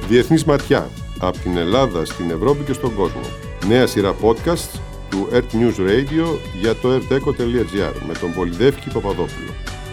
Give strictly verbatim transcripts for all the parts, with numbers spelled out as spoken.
Διεθνής ματιά, από την Ελλάδα στην Ευρώπη και στον κόσμο. Νέα σειρά podcasts του Earth News Radio για το eartheco τελεία gr με τον Πολυδεύκη Παπαδόπουλο.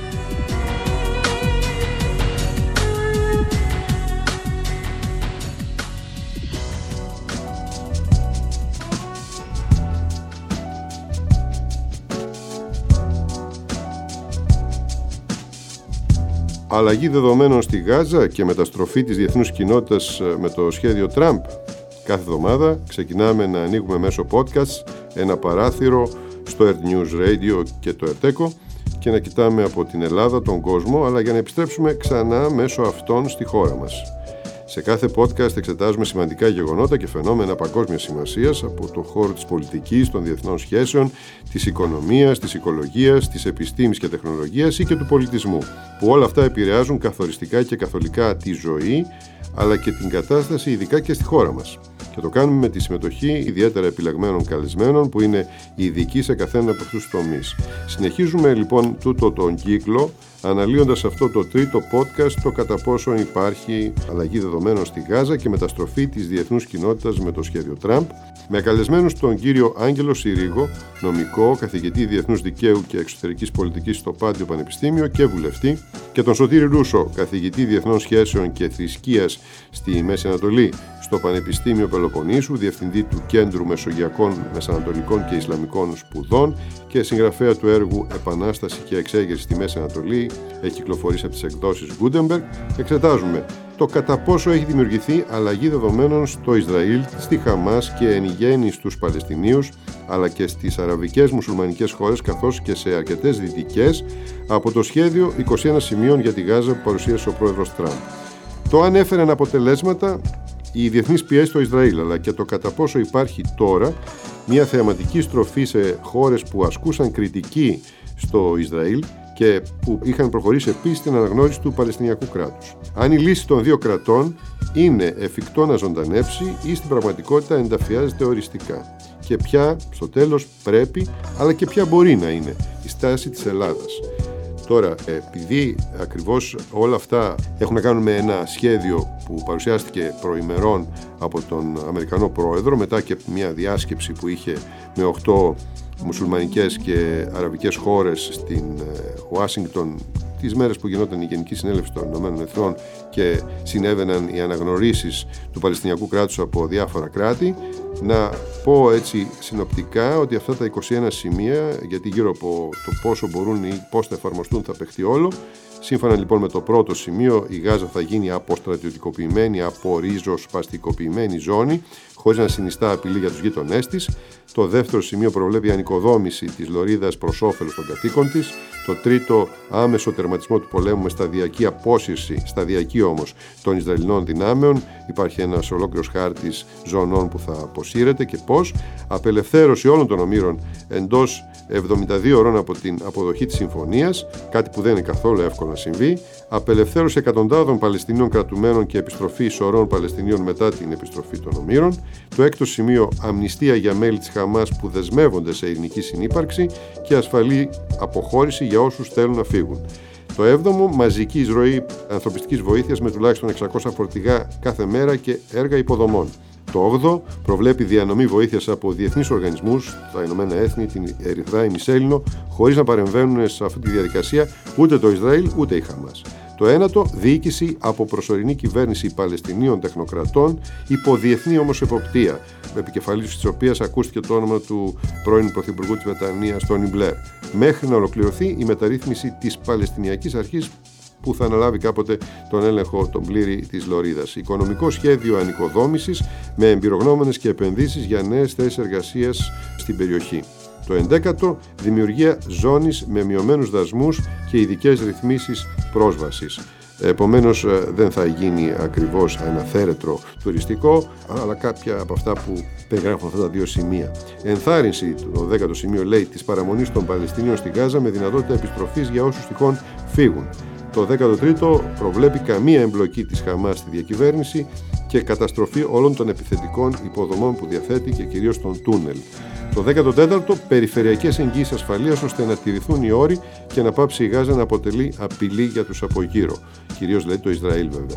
Αλλαγή δεδομένων στη Γάζα και μεταστροφή της διεθνούς κοινότητας με το σχέδιο Τραμπ. Κάθε εβδομάδα ξεκινάμε να ανοίγουμε μέσω podcast ένα παράθυρο στο Earth News Radio και το eartheco και να κοιτάμε από την Ελλάδα τον κόσμο, αλλά για να επιστρέψουμε ξανά μέσω αυτών στη χώρα μας. Σε κάθε podcast εξετάζουμε σημαντικά γεγονότα και φαινόμενα παγκόσμιας σημασίας από το χώρο της πολιτικής, των διεθνών σχέσεων, της οικονομίας, της οικολογίας, της επιστήμης και τεχνολογίας ή και του πολιτισμού, που όλα αυτά επηρεάζουν καθοριστικά και καθολικά τη ζωή, αλλά και την κατάσταση ειδικά και στη χώρα μας. Και το κάνουμε με τη συμμετοχή ιδιαίτερα επιλεγμένων καλεσμένων που είναι ειδικοί σε καθένα από αυτούς τους τομείς. Συνεχίζουμε λοιπόν τούτο τον κύκλο αναλύοντας αυτό το τρίτο podcast, το κατά πόσο υπάρχει αλλαγή δεδομένων στη Γάζα και μεταστροφή της διεθνούς κοινότητας με το σχέδιο Τραμπ, με καλεσμένους τον κύριο Άγγελο Συρίγο, νομικό, καθηγητή διεθνούς δικαίου και εξωτερικής πολιτικής στο Πάντιο Πανεπιστήμιο και βουλευτή, και τον Σωτήρη Ρούσο, καθηγητή διεθνών σχέσεων και θρησκείας στη Μέση Ανατολή στο Πανεπιστήμιο Πελοποννήσου, διευθυντή του Κέντρου Μεσογειακών, Μεσανατολικών και Ισλαμικών Σπουδών και συγγραφέα του έργου «Επανάσταση και εξέγερση στη Μέση Ανατολή», έχει κυκλοφορήσει από τις εκδόσεις Gutenberg. Εξετάζουμε το κατά πόσο έχει δημιουργηθεί αλλαγή δεδομένων στο Ισραήλ, στη Χαμάς και εν γέννη στους Παλαιστινίους, αλλά και στις αραβικές μουσουλμανικές χώρες, καθώς και σε αρκετές δυτικές, από το σχέδιο είκοσι ένα σημείων για τη Γάζα που παρουσίασε ο πρόεδρος Τραμπ. Το αν έφεραν αποτελέσματα η διεθνής πιέση στο Ισραήλ, αλλά και το κατά πόσο υπάρχει τώρα μια θεαματική στροφή σε χώρες που ασκούσαν κριτική στο Ισραήλ και που είχαν προχωρήσει επίσης στην αναγνώριση του Παλαιστινιακού κράτους. Αν η λύση των δύο κρατών είναι εφικτό να ζωντανεύσει ή στην πραγματικότητα ενταφιάζεται οριστικά. Και ποια στο τέλος πρέπει, αλλά και ποια μπορεί να είναι η στάση της Ελλάδας. Τώρα, επειδή ακριβώς όλα αυτά έχουν να κάνουν με ένα σχέδιο που παρουσιάστηκε προημερών από τον Αμερικανό πρόεδρο, μετά και μια διάσκεψη που είχε με οκτώ μουσουλμανικές και αραβικές χώρες στην Ουάσιγκτον τις μέρες που γινόταν η Γενική Συνέλευση των Ηνωμένων Εθνών και συνέβαιναν οι αναγνωρίσεις του Παλαιστινιακού κράτους από διάφορα κράτη, να πω έτσι συνοπτικά ότι αυτά τα είκοσι ένα σημεία, γιατί γύρω από το πόσο μπορούν ή πώς θα εφαρμοστούν θα παιχτεί όλο. Σύμφωνα λοιπόν με το πρώτο σημείο, η Γάζα θα γίνει αποστρατιωτικοποιημένη, απορίζοσπαστικοποιημένη ζώνη, χωρίς να συνιστά απειλή για τους γείτονές της. Το δεύτερο σημείο προβλέπει ανοικοδόμηση της λωρίδας προς όφελος των κατοίκων της. Το τρίτο, άμεσο τερματισμό του πολέμου με σταδιακή απόσυρση, σταδιακή όμως, των Ισραηλινών δυνάμεων. Υπάρχει ένας ολόκληρος χάρτης ζωνών που θα αποσύρεται και πώς. Απελευθέρωση όλων των ομήρων εντός εβδομήντα δύο ώρων από την αποδοχή της συμφωνίας, κάτι που δεν είναι καθόλου εύκολο να συμβεί. Απελευθέρωση εκατοντάδων Παλαιστινίων κρατουμένων και επιστροφή σωρών Παλαιστινίων μετά την επιστροφή των ομήρων. Το έκτο σημείο, αμνηστία για μέλη της Χαμάς που δεσμεύονται σε ειρηνική συνύπαρξη και ασφαλή αποχώρηση για όσους θέλουν να φύγουν. Το έβδομο, μαζική εισρωή ανθρωπιστικής βοήθειας με τουλάχιστον εξακόσια φορτηγά κάθε μέρα και έργα υποδομών. Το όγδοο προβλέπει διανομή βοήθειας από διεθνείς οργανισμούς, τα Ηνωμένα Έθνη, την Ερυθρά Ημισέλινο, χωρίς να παρεμβαίνουν σε αυτή τη διαδικασία ούτε το Ισραήλ ούτε η Χαμάς. Το ένατο, διοίκηση από προσωρινή κυβέρνηση Παλαιστινίων τεχνοκρατών υπό διεθνή όμως εποπτεία, με επικεφαλής της οποίας ακούστηκε το όνομα του πρώην Πρωθυπουργού της Βρετανίας, Τόνι Μπλερ, μέχρι να ολοκληρωθεί η μεταρρύθμιση της Παλαιστινιακής Αρχής που θα αναλάβει κάποτε τον έλεγχο τον πλήρη της λωρίδας. Οικονομικό σχέδιο ανοικοδόμησης με εμπειρογνώμονες και επενδύσεις για νέες θέσεις εργασίας στην περιοχή. Το ενδέκατο, δημιουργία ζώνης με μειωμένους δασμούς και ειδικές ρυθμίσεις πρόσβασης. Επομένως δεν θα γίνει ακριβώς ένα θέρετρο τουριστικό, αλλά κάποια από αυτά που περιγράφουν αυτά τα δύο σημεία. Ενθάρρυνση, το δέκατο σημείο λέει, της παραμονής των Παλαιστινίων στη Γάζα με δυνατότητα επιστροφής για όσους τυχόν φύγουν. Το δέκατο τρίτο προβλέπει καμία εμπλοκή της Χαμάς στη διακυβέρνηση και καταστροφή όλων των επιθετικών υποδομών που διαθέτει και κυρίως των τούνελ. Το δέκατο τέταρτο, περιφερειακές εγγύησεις ασφαλείας ώστε να τηρηθούν οι όροι και να πάψει η Γάζα να αποτελεί απειλή για τους από γύρω. Κυρίως λέει το Ισραήλ βέβαια.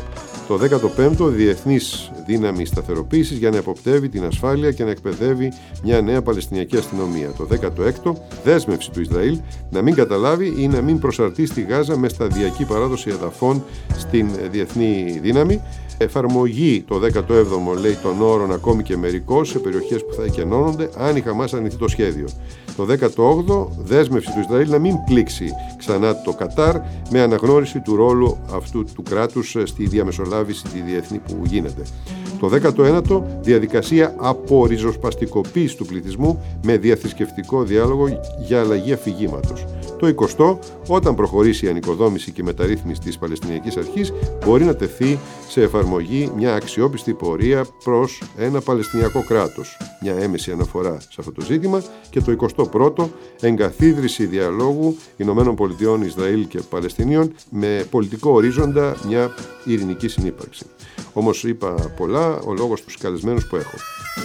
Το δέκατο πέμπτο, διεθνής δύναμη σταθεροποίησης για να εποπτεύει την ασφάλεια και να εκπαιδεύει μια νέα Παλαιστινιακή αστυνομία. Το δέκατο έκτο, δέσμευση του Ισραήλ να μην καταλάβει ή να μην προσαρτήσει τη Γάζα με σταδιακή παράδοση εδαφών στην διεθνή δύναμη. Εφαρμογή το δέκατο έβδομο, λέει, των όρων ακόμη και μερικώς σε περιοχές που θα εκενώνονται αν η Χαμάς αρνηθεί το σχέδιο. Το δέκατο όγδοο, δέσμευση του Ισραήλ να μην πλήξει ξανά το Κατάρ με αναγνώριση του ρόλου αυτού του κράτους στη διαμεσολάβηση τη διεθνή που γίνεται. Το δέκατο ένατο, διαδικασία απορριζοσπαστικοποίησης του πληθυσμού με διαθρησκευτικό διάλογο για αλλαγή αφηγήματος. Το εικοστό, όταν προχωρήσει η ανοικοδόμηση και μεταρρύθμιση της Παλαιστινιακής Αρχής, μπορεί να τεθεί σε εφαρμογή μια αξιόπιστη πορεία προς ένα Παλαιστινιακό κράτος. Μια έμεση αναφορά σε αυτό το ζήτημα. Και το εικοστό πρώτο, εγκαθίδρυση διαλόγου Ηνωμένων Πολιτειών, Ισραήλ και Παλαιστινίων με πολιτικό ορίζοντα μια ειρηνική συνύπαρξη. Όμως είπα πολλά, ο λόγος στους καλεσμένους που έχω.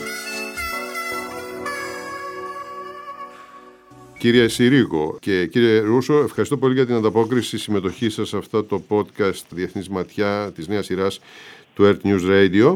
Κύριε Συρίγο και κύριε Ρούσο, ευχαριστώ πολύ για την ανταπόκριση συμμετοχή σας σε αυτό το podcast Διεθνής Ματιά της νέας σειράς του Earth News Radio,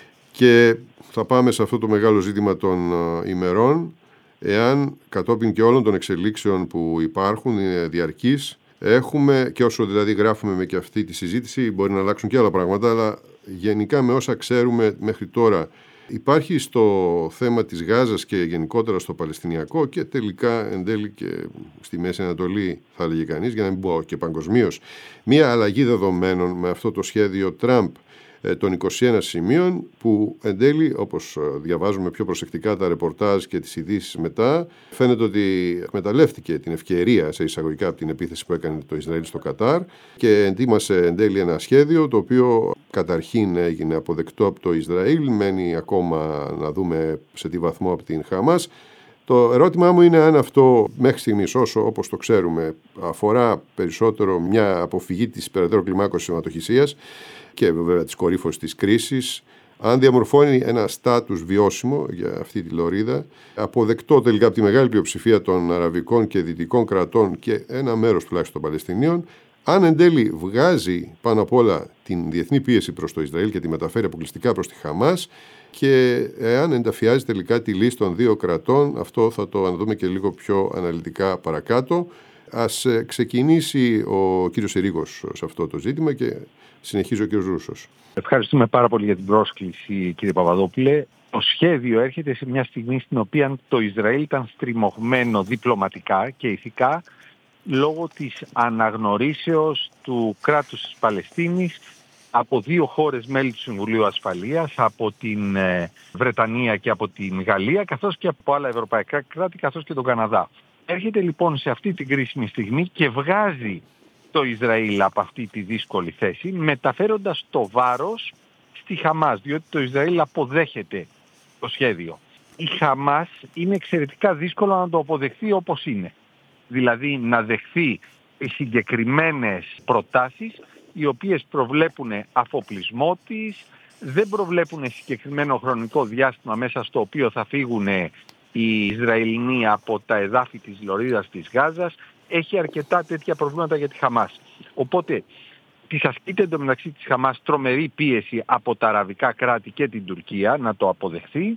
και θα πάμε σε αυτό το μεγάλο ζήτημα των ημερών, εάν κατόπιν και όλων των εξελίξεων που υπάρχουν, είναι διαρκής, έχουμε, και όσο δηλαδή γράφουμε με και αυτή τη συζήτηση, μπορεί να αλλάξουν και άλλα πράγματα, αλλά γενικά με όσα ξέρουμε μέχρι τώρα, υπάρχει στο θέμα της Γάζας και γενικότερα στο Παλαιστινιακό και τελικά εν τέλει και στη Μέση Ανατολή, θα έλεγε κανείς, για να μην πω και παγκοσμίως, μία αλλαγή δεδομένων με αυτό το σχέδιο Τραμπ των είκοσι ένα σημείων, που εν τέλει, όπως διαβάζουμε πιο προσεκτικά τα ρεπορτάζ και τις ειδήσεις μετά, φαίνεται ότι εκμεταλλεύτηκε την ευκαιρία, σε εισαγωγικά, από την επίθεση που έκανε το Ισραήλ στο Κατάρ και ετοίμασε εν τέλει ένα σχέδιο το οποίο καταρχήν έγινε αποδεκτό από το Ισραήλ, μένει ακόμα να δούμε σε τι βαθμό από την Χαμάς. Το ερώτημά μου είναι αν αυτό μέχρι στιγμής, όσο όπως το ξέρουμε, αφορά περισσότερο μια αποφυγή της περαιτέρω κλιμάκωσης της αιματοχυσίας και βέβαια της κορύφωσης της κρίσης, αν διαμορφώνει ένα στάτους βιώσιμο για αυτή τη λωρίδα, αποδεκτό τελικά από τη μεγάλη πλειοψηφία των αραβικών και δυτικών κρατών και ένα μέρος τουλάχιστον των Παλαιστινίων, αν εν τέλει βγάζει πάνω απ' όλα την διεθνή πίεση προς το Ισραήλ και τη μεταφέρει αποκλειστικά προς τη Χαμάς, και εάν ενταφιάζει τελικά τη λύση των δύο κρατών. Αυτό θα το δούμε και λίγο πιο αναλυτικά παρακάτω. Ας ξεκινήσει ο κύριος Συρίγος σε αυτό το ζήτημα και συνεχίζει ο κύριος Ρούσος. Ευχαριστούμε πάρα πολύ για την πρόσκληση, κύριε Παπαδόπουλε. Το σχέδιο έρχεται σε μια στιγμή στην οποία το Ισραήλ ήταν στριμωγμένο διπλωματικά και ηθικά λόγω της αναγνωρίσεως του κράτους της Παλαιστίνης από δύο χώρες μέλη του Συμβουλίου Ασφαλείας, από την Βρετανία και από την Γαλλία, καθώς και από άλλα ευρωπαϊκά κράτη, καθώς και τον Καναδά. Έρχεται λοιπόν σε αυτή την κρίσιμη στιγμή και βγάζει το Ισραήλ από αυτή τη δύσκολη θέση, μεταφέροντας το βάρος στη Χαμάς, διότι το Ισραήλ αποδέχεται το σχέδιο. Η Χαμάς είναι εξαιρετικά δύσκολο να το αποδεχθεί όπως είναι. Δηλαδή να δεχθεί οι συγκεκριμένες προτάσεις, οι οποίες προβλέπουν αφοπλισμό της, δεν προβλέπουν συγκεκριμένο χρονικό διάστημα μέσα στο οποίο θα φύγουν οι Ισραηλινοί από τα εδάφη της λωρίδας της Γάζας. Έχει αρκετά τέτοια προβλήματα για τη Χαμάς. Οπότε της ασκείται εντωμεταξύ της Χαμάς τρομερή πίεση από τα αραβικά κράτη και την Τουρκία να το αποδεχθεί.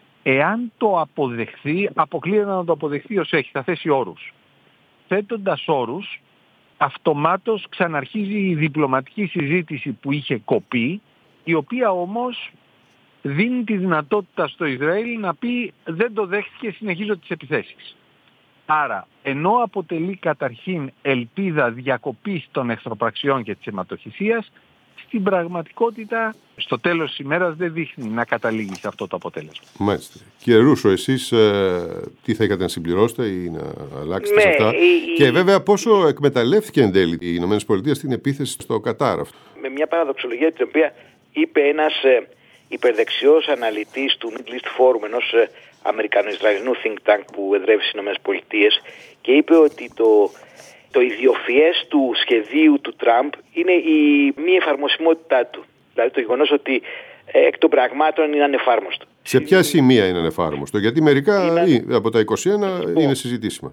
Εάν το αποδεχθεί, αποκλείεται να το αποδεχθεί ως έχει, θα θέσει όρους. Θέτοντας όρους, αυτομάτως ξαναρχίζει η διπλωματική συζήτηση που είχε κοπεί, η οποία όμως δίνει τη δυνατότητα στο Ισραήλ να πει δεν το δέχτηκε, συνεχίζω τις επιθέσεις. Άρα, ενώ αποτελεί καταρχήν ελπίδα διακοπής των εχθροπραξιών και της αιματοχυσίας, στην πραγματικότητα, στο τέλος της ημέρας δεν δείχνει να καταλήγει σε αυτό το αποτέλεσμα. Μάλιστα. Κύριε Ρούσο, εσείς ε, τι θα είχατε να συμπληρώσετε ή να αλλάξετε σε αυτά? Η... Και βέβαια πόσο εκμεταλλεύτηκε εν τέλει οι ΗΠΑ στην επίθεση στο Κατάρ αυτό? Με μια παραδοξολογία την οποία είπε ένας ε, υπερδεξιός αναλυτής του Middle East Forum, ενός ε, Αμερικανο-Ισραηλινού think tank που εδρεύει στις ΗΠΑ, και είπε ότι το, το ιδιοφυές του σχεδίου του Τραμπ είναι η μη εφαρμοσιμότητά του. Δηλαδή το γεγονός ότι ε, εκ των πραγμάτων είναι ανεφάρμοστο. Σε ποια σημεία είναι ανεφάρμοστο? Γιατί μερικά είναι... από τα είκοσι ένα λοιπόν, είναι συζητήσιμα.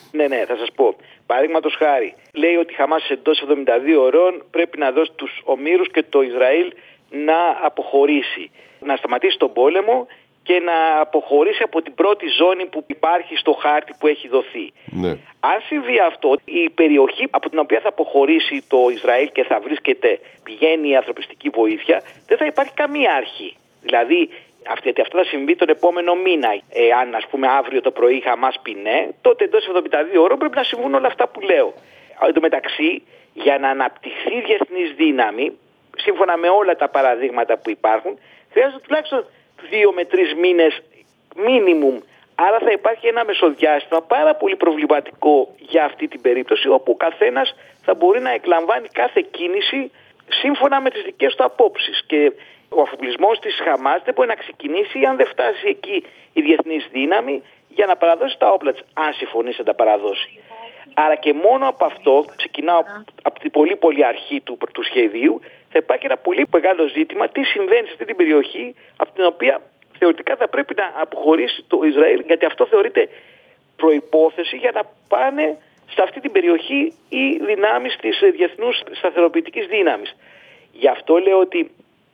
Ναι, ναι, θα σας πω. Παραδείγματος χάρη, λέει ότι η Χαμάς εντός εβδομήντα δύο ωρών πρέπει να δώσει τους ομήρους και το Ισραήλ να αποχωρήσει, να σταματήσει τον πόλεμο και να αποχωρήσει από την πρώτη ζώνη που υπάρχει στο χάρτη που έχει δοθεί. Ναι. Αν συμβεί αυτό, η περιοχή από την οποία θα αποχωρήσει το Ισραήλ και θα βρίσκεται, πηγαίνει η ανθρωπιστική βοήθεια, δεν θα υπάρχει καμία αρχή. Δηλαδή, αυτή, αυτό θα συμβεί τον επόμενο μήνα. Εάν, ας πούμε, αύριο το πρωί η Χαμάς πει ναι, τότε εντός εβδομήντα δύο ώρων πρέπει να συμβούν όλα αυτά που λέω. Εν τω μεταξύ, για να αναπτυχθεί διεθνής δύναμη, σύμφωνα με όλα τα παραδείγματα που υπάρχουν, χρειάζεται τουλάχιστον δύο με τρεις μήνες μίνιμουμ. Άρα θα υπάρχει ένα μεσοδιάστημα πάρα πολύ προβληματικό για αυτή την περίπτωση, όπου ο καθένας θα μπορεί να εκλαμβάνει κάθε κίνηση σύμφωνα με τις δικές του απόψεις. Και ο αφοπλισμός της Χαμάς δεν μπορεί να ξεκινήσει αν δεν φτάσει εκεί η διεθνής δύναμη για να παραδώσει τα όπλα της, αν συμφωνήσει να τα παραδώσει. Άρα και μόνο από αυτό, ξεκινάω από την πολύ πολύ αρχή του, του σχεδίου, θα υπάρχει ένα πολύ μεγάλο ζήτημα τι συμβαίνει σε αυτή την περιοχή, από την οποία θεωρητικά θα πρέπει να αποχωρήσει το Ισραήλ, γιατί αυτό θεωρείται προϋπόθεση για να πάνε σε αυτή την περιοχή οι δυνάμεις της διεθνούς σταθεροποιητικής δύναμης. Γι' αυτό λέω ότι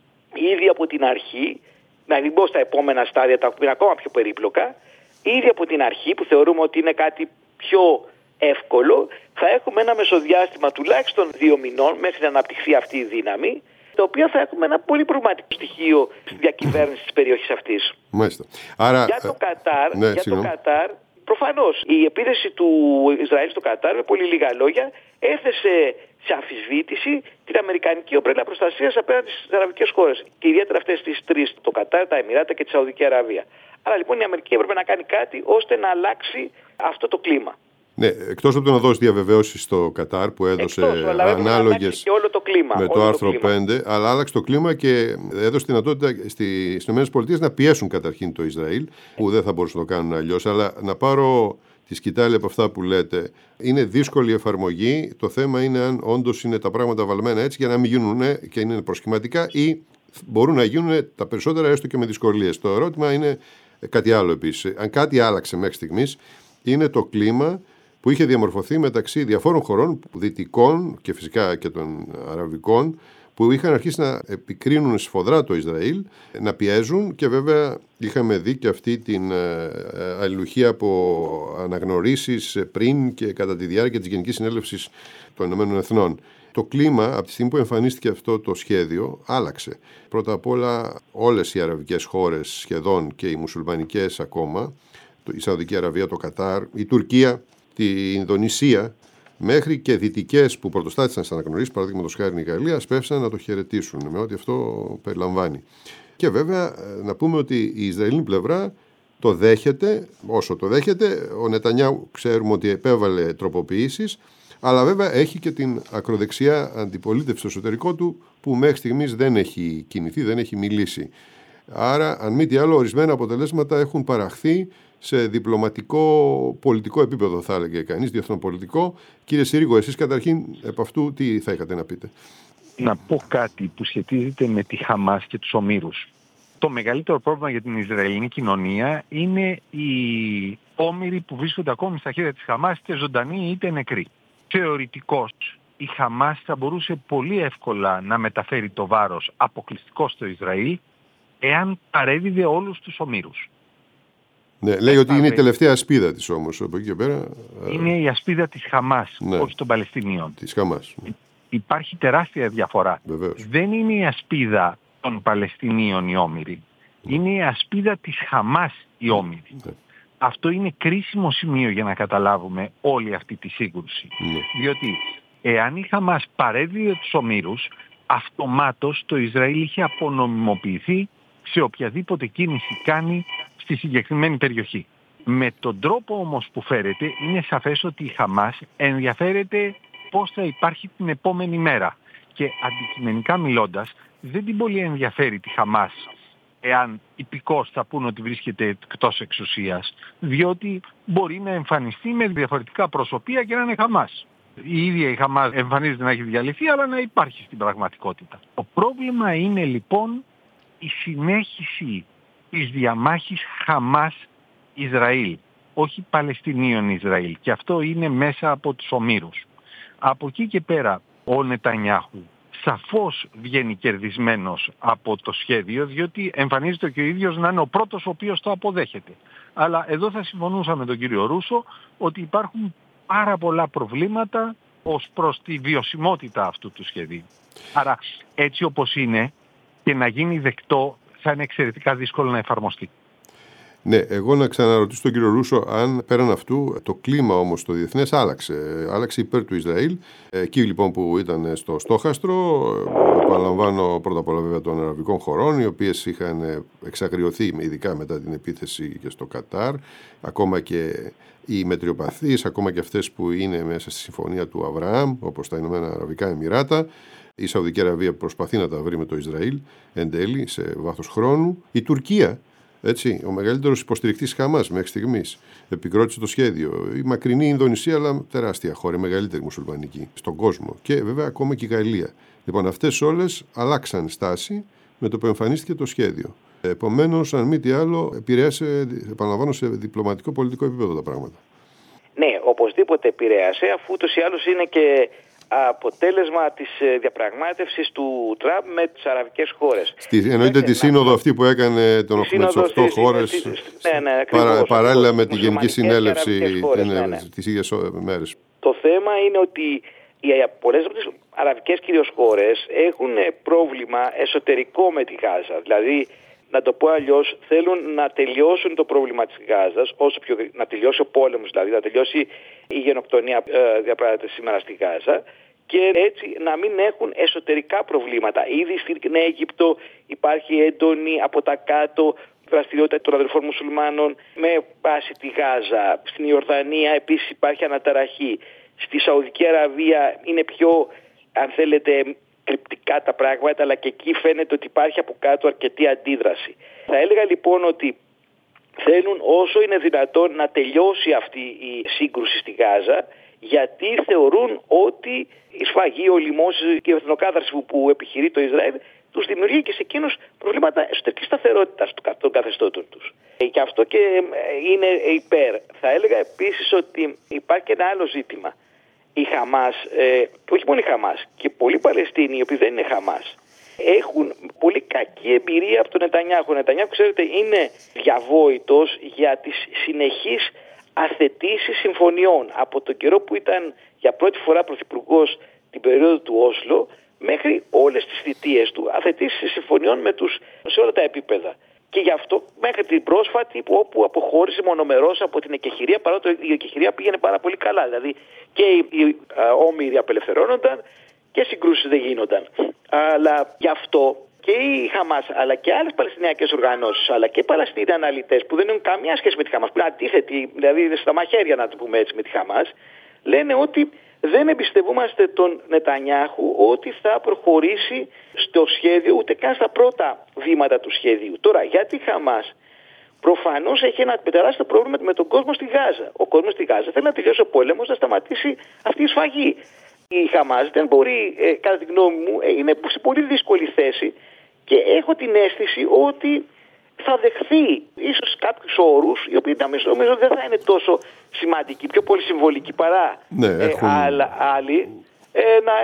ήδη από την αρχή, να μην μπω στα επόμενα στάδια τα οποία είναι ακόμα πιο περίπλοκα, ήδη από την αρχή που θεωρούμε ότι είναι κάτι πιο εύκολο, θα έχουμε ένα μεσοδιάστημα τουλάχιστον δύο μηνών μέχρι να αναπτυχθεί αυτή η δύναμη, το οποίο θα έχουμε ένα πολύ προβληματικό στοιχείο στη διακυβέρνηση της περιοχής αυτής. Μάλιστα. Άρα, για το Κατάρ, ναι, για το Κατάρ, προφανώς η επίθεση του Ισραήλ στο Κατάρ, με πολύ λίγα λόγια, έθεσε σε αμφισβήτηση την αμερικανική ομπρέλα προστασίας απέναντι στις αραβικές χώρες. Και ιδιαίτερα αυτές τις τρεις, το Κατάρ, τα Εμιράτα και τη Σαουδική Αραβία. Άρα λοιπόν η Αμερική έπρεπε να κάνει κάτι ώστε να αλλάξει αυτό το κλίμα. Ναι, εκτός από το να δώσει διαβεβαίωσεις στο Κατάρ που έδωσε εκτός, ανάλογες όλο το κλίμα, με το όλο άρθρο το κλίμα. πέντε, αλλά άλλαξε το κλίμα και έδωσε τη δυνατότητα στις ΗΠΑ να πιέσουν καταρχήν το Ισραήλ, που δεν θα μπορούσαν να το κάνουν αλλιώς. Αλλά να πάρω τη σκητάλη από αυτά που λέτε, είναι δύσκολη η εφαρμογή. Το θέμα είναι αν όντως είναι τα πράγματα βαλμένα έτσι για να μην γίνουν και είναι προσχηματικά, ή μπορούν να γίνουν τα περισσότερα έστω και με δυσκολίες. Το ερώτημα είναι κάτι άλλο επίσης. Αν κάτι άλλαξε μέχρι στιγμής, είναι το κλίμα που είχε διαμορφωθεί μεταξύ διαφόρων χωρών, δυτικών και φυσικά και των αραβικών, που είχαν αρχίσει να επικρίνουν σφοδρά το Ισραήλ, να πιέζουν, και βέβαια είχαμε δει και αυτή την αλληλουχία από αναγνωρίσεις πριν και κατά τη διάρκεια της Γενικής Συνέλευσης των Ηνωμένων Εθνών. Το κλίμα, από τη στιγμή που εμφανίστηκε αυτό το σχέδιο, άλλαξε. Πρώτα απ' όλα, όλες οι αραβικές χώρες σχεδόν και οι μουσουλμανικές ακόμα, η Σαουδική Αραβία, το Κατάρ, η Τουρκία, τη Ινδονησία, μέχρι και δυτικές που πρωτοστάτησαν στις αναγνωρίσεις, παραδείγματος χάρη η Γαλλία, σπεύσαν να το χαιρετήσουν με ό,τι αυτό περιλαμβάνει. Και βέβαια να πούμε ότι η Ισραηλινή πλευρά το δέχεται, όσο το δέχεται. Ο Νετανιάχου ξέρουμε ότι επέβαλε τροποποιήσεις, αλλά βέβαια έχει και την ακροδεξιά αντιπολίτευση στο εσωτερικό του, που μέχρι στιγμής δεν έχει κινηθεί, δεν έχει μιλήσει. Άρα, αν μη τι άλλο, ορισμένα αποτελέσματα έχουν παραχθεί σε διπλωματικό πολιτικό επίπεδο, θα έλεγε κανείς, διεθνοπολιτικό. Κύριε Συρίγο, εσείς καταρχήν επ' αυτού τι θα είχατε να πείτε? Να πω κάτι που σχετίζεται με τη Χαμάς και τους ομήρους. Το μεγαλύτερο πρόβλημα για την Ισραηλινή κοινωνία είναι οι όμηροι που βρίσκονται ακόμη στα χέρια της Χαμάς, είτε ζωντανοί είτε νεκροί. Θεωρητικώς η Χαμάς θα μπορούσε πολύ εύκολα να μεταφέρει το βάρος αποκλειστικό στο Ισραήλ, εάν παρέδιδε όλους τους ομήρους. Ναι, λέει ότι είναι η τελευταία ασπίδα της όμως, από εκεί και πέρα. Είναι η ασπίδα της Χαμάς, ναι, όχι των Παλαιστινίων. Της Χαμάς. Υπάρχει τεράστια διαφορά. Βεβαίως. Δεν είναι η ασπίδα των Παλαιστινίων οι όμηροι. Ναι. Είναι η ασπίδα της Χαμάς οι όμηροι. Ναι. Αυτό είναι κρίσιμο σημείο για να καταλάβουμε όλη αυτή τη σύγκρουση. Ναι. Διότι εάν η Χαμάς παρέδιδε τους ομήρους, αυτομάτως το Ισραήλ είχε απονομιμοποιηθεί σε οποιαδήποτε κίνηση κάνει στη συγκεκριμένη περιοχή. Με τον τρόπο όμως που φέρεται, είναι σαφές ότι η Χαμάς ενδιαφέρεται πώς θα υπάρχει την επόμενη μέρα. Και αντικειμενικά μιλώντας, δεν την πολύ ενδιαφέρει τη Χαμάς εάν υπηκώς θα πούν ότι βρίσκεται εκτός εξουσίας, διότι μπορεί να εμφανιστεί με διαφορετικά προσωπία και να είναι Χαμάς. Η ίδια η Χαμάς εμφανίζεται να έχει διαλυθεί, αλλά να υπάρχει στην πραγματικότητα. Το πρόβλημα είναι λοιπόν η συνέχιση της διαμάχης Χαμάς-Ισραήλ. όχι Παλαιστινίων Ισραήλ. Και αυτό είναι μέσα από τους ομήρους. Από εκεί και πέρα ο Νετανιάχου σαφώς βγαίνει κερδισμένος από το σχέδιο, διότι εμφανίζεται και ο ίδιος να είναι ο πρώτος ο οποίος το αποδέχεται. Αλλά εδώ θα συμφωνούσα με τον κύριο Ρούσο ότι υπάρχουν πάρα πολλά προβλήματα ως προς τη βιωσιμότητα αυτού του σχεδίου. Άρα έτσι όπως είναι και να γίνει δεκτό θα είναι εξαιρετικά δύσκολο να εφαρμοστεί. Ναι, εγώ να ξαναρωτήσω τον κύριο Ρούσο αν πέραν αυτού το κλίμα όμως στο διεθνές άλλαξε. Άλλαξε υπέρ του Ισραήλ. Εκεί λοιπόν που ήταν στο στόχαστρο, επαναλαμβάνω πρώτα απ' όλα βέβαια των αραβικών χωρών, οι οποίες είχαν εξαγριωθεί ειδικά μετά την επίθεση και στο Κατάρ, ακόμα και οι μετριοπαθείς, ακόμα και αυτές που είναι μέσα στη συμφωνία του Αβραάμ, όπως τα Ηνωμένα Αραβικά Εμιράτα, η Σαουδική Αραβία προσπαθεί να τα βρει με το Ισραήλ εν τέλει σε βάθος χρόνου, η Τουρκία. Έτσι, ο μεγαλύτερος υποστηρικτής Χαμάς μέχρι στιγμής επικρότησε το σχέδιο. Η μακρινή Ινδονησία, αλλά τεράστια χώρα, η μεγαλύτερη μουσουλμανική στον κόσμο. Και βέβαια ακόμα και η Γαλλία. Λοιπόν, αυτές όλες αλλάξαν στάση με το που εμφανίστηκε το σχέδιο. Επομένως, αν μη τι άλλο, επηρέασε, επαναλαμβάνω, σε διπλωματικό πολιτικό επίπεδο τα πράγματα. Ναι, οπωσδήποτε επηρέασε, αφού ούτως ή άλλως είναι και αποτέλεσμα της διαπραγμάτευσης του Τραμπ με τις αραβικές χώρες. Στη, εννοείται τη σύνοδο αυτή που έκανε τον, με τις οκτώ χώρες ναι, ναι, παρα, παράλληλα με τη Γενική Συνέλευση χώρες, ναι, ναι. τις ίδιες μέρες. Το θέμα είναι ότι οι πολλές από τις αραβικές κυρίως χώρες έχουν πρόβλημα εσωτερικό με τη Γάζα. Δηλαδή, να το πω αλλιώς, θέλουν να τελειώσουν το πρόβλημα της Γάζας, όσο πιο, να τελειώσει ο πόλεμος, δηλαδή να τελειώσει η γενοκτονία ε, διαπράγεται σήμερα στη Γάζα και έτσι να μην έχουν εσωτερικά προβλήματα. Ήδη στην Αίγυπτο υπάρχει έντονη από τα κάτω δραστηριότητα των αδελφών μουσουλμάνων με βάση τη Γάζα. Στην Ιορδανία επίσης υπάρχει αναταραχή. Στη Σαουδική Αραβία είναι πιο, αν θέλετε, κρυπτικά τα πράγματα, αλλά και εκεί φαίνεται ότι υπάρχει από κάτω αρκετή αντίδραση. Θα έλεγα λοιπόν ότι θέλουν όσο είναι δυνατόν να τελειώσει αυτή η σύγκρουση στη Γάζα, γιατί θεωρούν ότι η σφαγή, ο λοιμός και η εθνοκάθαρση που επιχειρεί το Ισραήλ τους δημιουργεί και σε εκείνους προβλήματα εσωτερικής σταθερότητας των καθεστώτων τους. Και αυτό και είναι υπέρ. Θα έλεγα επίσης ότι υπάρχει και ένα άλλο ζήτημα. Η Χαμάς, ε, όχι μόνο η Χαμάς, και πολλοί Παλαιστίνοι, οι οποίοι δεν είναι Χαμάς, έχουν πολύ κακή εμπειρία από τον Νετανιάχου. Ο Νετανιάχου, ξέρετε, είναι διαβόητος για τις συνεχείς αθετήσεις συμφωνιών. Από τον καιρό που ήταν για πρώτη φορά πρωθυπουργός την περίοδο του Όσλο, μέχρι όλες τις θητείες του, αθετήσεις συμφωνιών με τους, σε όλα τα επίπεδα. Και γι' αυτό μέχρι την πρόσφατη όπου αποχώρησε μονομερώς από την εκεχηρία, παρότι η εκεχηρία πήγαινε πάρα πολύ καλά. Δηλαδή και οι, οι όμηροι απελευθερώνονταν και συγκρούσεις δεν γίνονταν. Αλλά γι' αυτό και η Χαμάς, αλλά και άλλες παλαιστινιακές οργανώσεις, αλλά και Παλαιστίνοι αναλυτές που δεν έχουν καμία σχέση με τη Χαμάς, που είναι αντίθετοι, δηλαδή στα μαχαίρια να το πούμε έτσι με τη Χαμάς, λένε ότι δεν εμπιστευόμαστε τον Νετανιάχου ότι θα προχωρήσει στο σχέδιο, ούτε καν στα πρώτα βήματα του σχέδιου. Τώρα, για τη Χαμάς, προφανώς έχει ένα τεράστιο πρόβλημα με τον κόσμο στη Γάζα. Ο κόσμος στη Γάζα θέλει να τελειώσει ο πόλεμος, να σταματήσει αυτή η σφαγή. Η Χαμάς δεν μπορεί, ε, κατά τη γνώμη μου, ε, είναι σε πολύ δύσκολη θέση και έχω την αίσθηση ότι θα δεχθεί ίσως κάποιους όρους, οι οποίοι νομίζω δεν θα είναι τόσο σημαντικοί, πιο πολύ συμβολικοί παρά ναι, έχουν... ε, άλλα, άλλοι. Ε, να,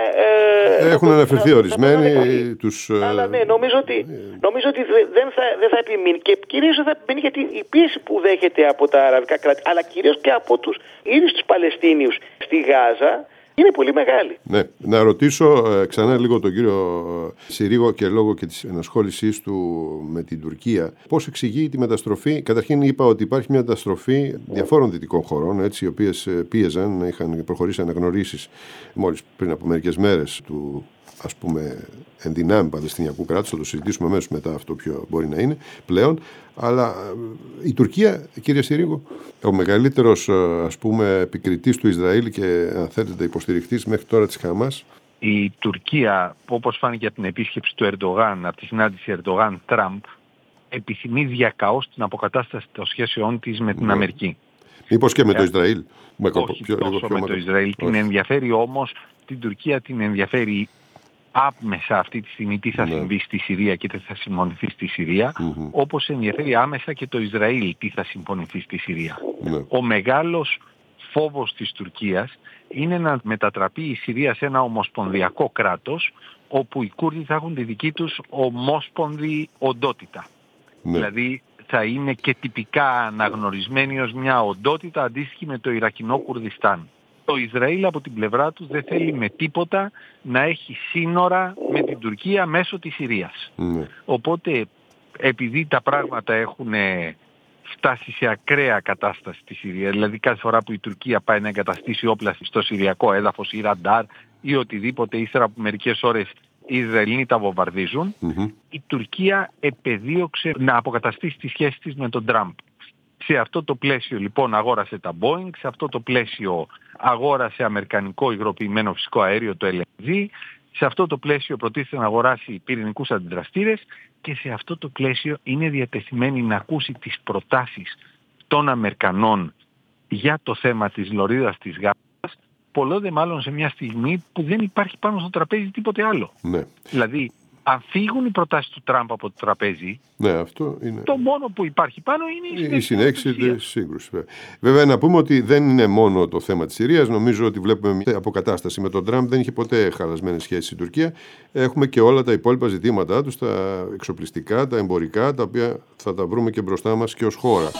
ε, έχουν αναφερθεί ορισμένοι. Τους... Αλλά ναι, νομίζω ότι, νομίζω ότι δεν, θα, δεν θα επιμείνει. Και κυρίως δεν θα επιμείνει γιατί η πίεση που δέχεται από τα αραβικά κράτη, αλλά κυρίως και από τους ίδιους τους Παλαιστίνιους στη Γάζα, είναι πολύ μεγάλη. Ναι, να ρωτήσω ε, ξανά λίγο τον κύριο Συρίγο και λόγω και της ενασχόλησής του με την Τουρκία. Πώς εξηγεί τη μεταστροφή? Καταρχήν είπα ότι υπάρχει μια μεταστροφή διαφόρων δυτικών χωρών, έτσι, οι οποίες πίεζαν, είχαν προχωρήσει αναγνωρίσεις μόλις πριν από μερικές μέρες του, ας πούμε, ενδυνάμει Παλαιστινιακού κράτους. Θα το συζητήσουμε αμέσως μετά αυτό ποιο μπορεί να είναι πλέον. Αλλά η Τουρκία, κύριε Συρίγο, ο μεγαλύτερος, ας πούμε, επικριτής του Ισραήλ και αν θέλετε υποστηρικτής μέχρι τώρα της Χαμάς. Η Τουρκία, όπως φάνηκε από την επίσκεψη του Ερντογάν, από τη συνάντηση Ερντογάν-Τραμπ, επιθυμεί διακαώς την αποκατάσταση των σχέσεών της με την ναι. Αμερική. Μήπως και με το Ισραήλ? Όχι πιο, τόσο πιο με το Ισραήλ. Όχι. Την ενδιαφέρει όμως, την Τουρκία την ενδιαφέρει άμεσα αυτή τη στιγμή τι θα ναι. συμβεί στη Συρία και τι θα συμφωνηθεί στη Συρία, mm-hmm. όπως ενδιαφέρει άμεσα και το Ισραήλ τι θα συμφωνηθεί στη Συρία. Ναι. Ο μεγάλος φόβος της Τουρκίας είναι να μετατραπεί η Συρία σε ένα ομοσπονδιακό κράτος, όπου οι Κούρδοι θα έχουν τη δική τους ομόσπονδη οντότητα. Ναι. Δηλαδή θα είναι και τυπικά αναγνωρισμένη ως μια οντότητα αντίστοιχη με το Ιρακινό Κουρδιστάν. Το Ισραήλ από την πλευρά του δεν θέλει με τίποτα να έχει σύνορα με την Τουρκία μέσω της Συρίας. Ναι. Οπότε επειδή τα πράγματα έχουν φτάσει σε ακραία κατάσταση στη Συρία, δηλαδή κάθε φορά που η Τουρκία πάει να εγκαταστήσει όπλα στο συριακό έδαφος ή ραντάρ ή οτιδήποτε, ύστερα από μερικές ώρες οι Ισραηλοί τα βομβαρδίζουν, mm-hmm. η Τουρκία επεδίωξε να αποκαταστήσει τη σχέση της με τον Τραμπ. Σε αυτό το πλαίσιο λοιπόν αγόρασε τα Boeing, σε αυτό το πλαίσιο αγόρασε αμερικανικό υγροποιημένο φυσικό αέριο, το ελ εν τζι, σε αυτό το πλαίσιο προτίθεται να αγοράσει πυρηνικούς αντιδραστήρες και σε αυτό το πλαίσιο είναι διατεθειμένη να ακούσει τις προτάσεις των Αμερικανών για το θέμα της λωρίδας της Γάζας, πολλό δε μάλλον σε μια στιγμή που δεν υπάρχει πάνω στο τραπέζι τίποτε άλλο. Ναι. Δηλαδή, αν φύγουν οι προτάσεις του Τραμπ από το τραπέζι, ναι, αυτό είναι... το μόνο που υπάρχει πάνω είναι η συνέχιση της σύγκρουσης. Βέβαια, να πούμε ότι δεν είναι μόνο το θέμα της Συρίας. Νομίζω ότι βλέπουμε μια αποκατάσταση με τον Τραμπ. Δεν είχε ποτέ χαλασμένες σχέσεις η Τουρκία. Έχουμε και όλα τα υπόλοιπα ζητήματά τους, τα εξοπλιστικά, τα εμπορικά, τα οποία θα τα βρούμε και μπροστά μας και ως χώρα.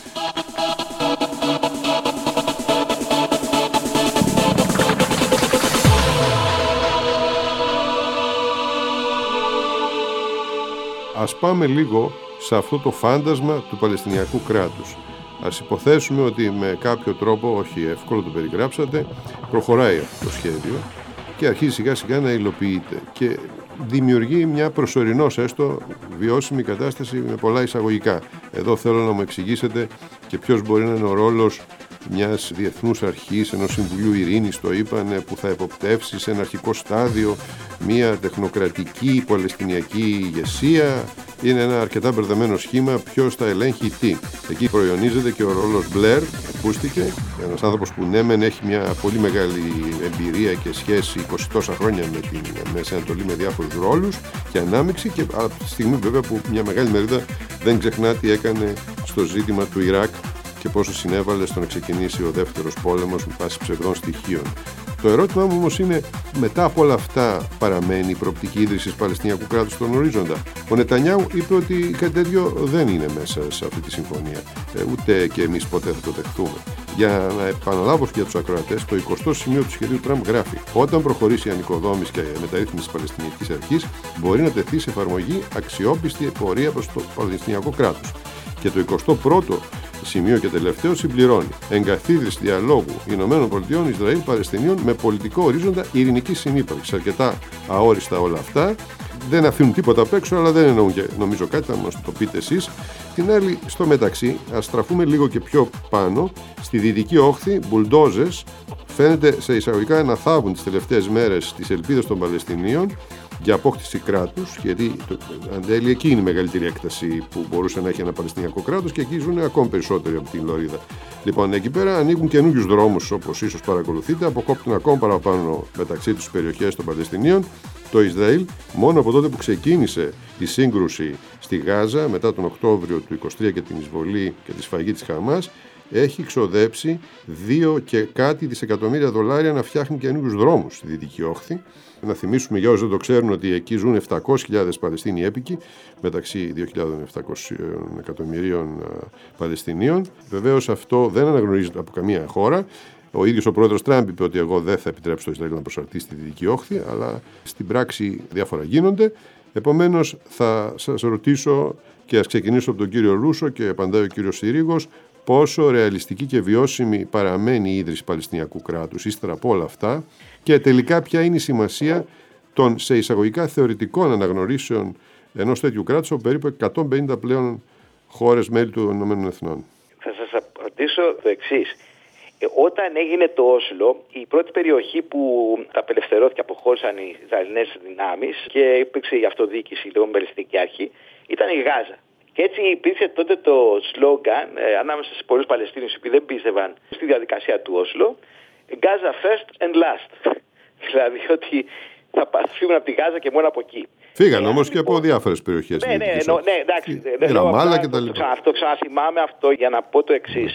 Ας πάμε λίγο σε αυτό το φάντασμα του Παλαιστινιακού κράτους. Ας υποθέσουμε ότι με κάποιο τρόπο, όχι εύκολο το περιγράψατε, προχωράει αυτό το σχέδιο και αρχίζει σιγά σιγά να υλοποιείται και δημιουργεί μια προσωρινώς έστω βιώσιμη κατάσταση με πολλά εισαγωγικά. Εδώ θέλω να μου εξηγήσετε και ποιος μπορεί να είναι ο ρόλος μιας διεθνούς αρχής, ενός Συμβουλίου Ειρήνης, το είπανε, που θα εποπτεύσει σε ένα αρχικό στάδιο μια τεχνοκρατική παλαιστινιακή ηγεσία. Είναι ένα αρκετά μπερδεμένο σχήμα, ποιος θα ελέγχει τι. Εκεί προϊονίζεται και ο ρόλος Μπλερ, ακούστηκε, ένας άνθρωπος που ναι μεν έχει μια πολύ μεγάλη εμπειρία και σχέση είκοσι τόσα χρόνια με την Μέση Ανατολή με διάφορους ρόλους και ανάμειξη, και από τη στιγμή βέβαια που μια μεγάλη μερίδα δεν ξεχνά τι έκανε στο ζήτημα του Ιράκ και πόσο συνέβαλε στο να ξεκινήσει ο δεύτερος πόλεμος με βάση ψευδών στοιχείων. Το ερώτημα μου όμως είναι, μετά από όλα αυτά παραμένει η προοπτική ίδρυσης Παλαιστινιακού κράτους στον ορίζοντα? Ο Νετανιάου είπε ότι κάτι τέτοιο δεν είναι μέσα σε αυτή τη συμφωνία, ε, ούτε και εμείς ποτέ θα το δεχτούμε. Για να επαναλάβω για τους ακροατές, το εικοστό σημείο του σχεδίου Τραμπ γράφει: όταν προχωρήσει η ανοικοδόμηση και η μεταρρύθμιση της Παλαιστινιακής Αρχής, μπορεί να τεθεί σε εφαρμογή αξιόπιστη πορεία προς το Παλαιστινιακό κράτος. Και το εικοστό πρώτο σημείο και τελευταίο συμπληρώνει: εγκαθίδρυση διαλόγου Ηνωμένων Πολιτειών, Ισραήλ, Παλαιστινίων με πολιτικό ορίζοντα ειρηνικής συνύπαρξης. Αρκετά αόριστα όλα αυτά. Δεν αφήνουν τίποτα απ' έξω, αλλά δεν εννοούν και νομίζω κάτι, θα μας το πείτε εσείς. Την άλλη, στο μεταξύ, ας στραφούμε λίγο και πιο πάνω. Στη δυτική όχθη, μπουλντόζες φαίνεται σε εισαγωγικά να θάβουν τις τελευταίες μέρες τις ελπίδες των Παλαιστινίων για απόκτηση κράτους, γιατί το, αν τέλει εκεί είναι η μεγαλύτερη έκταση που μπορούσε να έχει ένα Παλαιστινιακό κράτος και εκεί ζουν ακόμη περισσότεροι από την Λωρίδα. Λοιπόν, εκεί πέρα ανοίγουν καινούριους δρόμους, όπως ίσως παρακολουθείτε, αποκόπτουν ακόμα παραπάνω μεταξύ τους περιοχές των Παλαιστινίων. Το Ισραήλ, μόνο από τότε που ξεκίνησε η σύγκρουση στη Γάζα μετά τον Οκτώβριο του είκοσι τρία και την εισβολή και τη σφαγή της Χαμάς, έχει ξοδέψει δύο και κάτι δισεκατομμύρια δολάρια να φτιάχνει καινούριους δρόμους στη Δυτική Όχθη. Να θυμίσουμε για όσους δεν το ξέρουν ότι εκεί ζουν επτακόσιες χιλιάδες Παλαιστίνοι έπικοι, μεταξύ δύο χιλιάδες επτακόσιων εκατομμυρίων Παλαιστινίων. Βεβαίως αυτό δεν αναγνωρίζεται από καμία χώρα. Ο ίδιος ο πρόεδρος Τραμπ είπε ότι εγώ δεν θα επιτρέψω το Ισραήλ να προσαρτήσει τη Δυτική Όχθη, αλλά στην πράξη διάφορα γίνονται. Επομένως θα σας ρωτήσω και ας ξεκινήσω από τον κύριο Ρούσο και απαντάει ο κύριος Συρίγος, πόσο ρεαλιστική και βιώσιμη παραμένει η ίδρυση Παλαιστινιακού κράτους ύστερα από όλα αυτά και τελικά ποια είναι η σημασία των σε εισαγωγικά θεωρητικών αναγνωρίσεων ενός τέτοιου κράτους από περίπου εκατόν πενήντα πλέον χώρες μέλη των ΗΕ. Θα σας απαντήσω το εξής. Ε, όταν έγινε το Όσλο, η πρώτη περιοχή που απελευθερώθηκε, αποχώρησαν οι Ισραηλινές δυνάμεις και υπήρξε η αυτοδιοίκηση, η λεγόμενη Παλαιστινική Αρχή, ήταν η Γάζα. Και έτσι υπήρξε τότε το σλόγγαν ε, ανάμεσα σε πολλούς Παλαιστίνιους που δεν πίστευαν στη διαδικασία του Όσλο, Gaza first and last. Δηλαδή ότι θα φύγουν από τη Γάζα και μόνο από εκεί. Φύγαν όμως και από διάφορες περιοχές. Ναι, ναι, ναι, ναι, εντάξει. Η Ραμάλα και τα λοιπά. Αυτό ξαναθυμάμαι αυτό για να πω το εξής.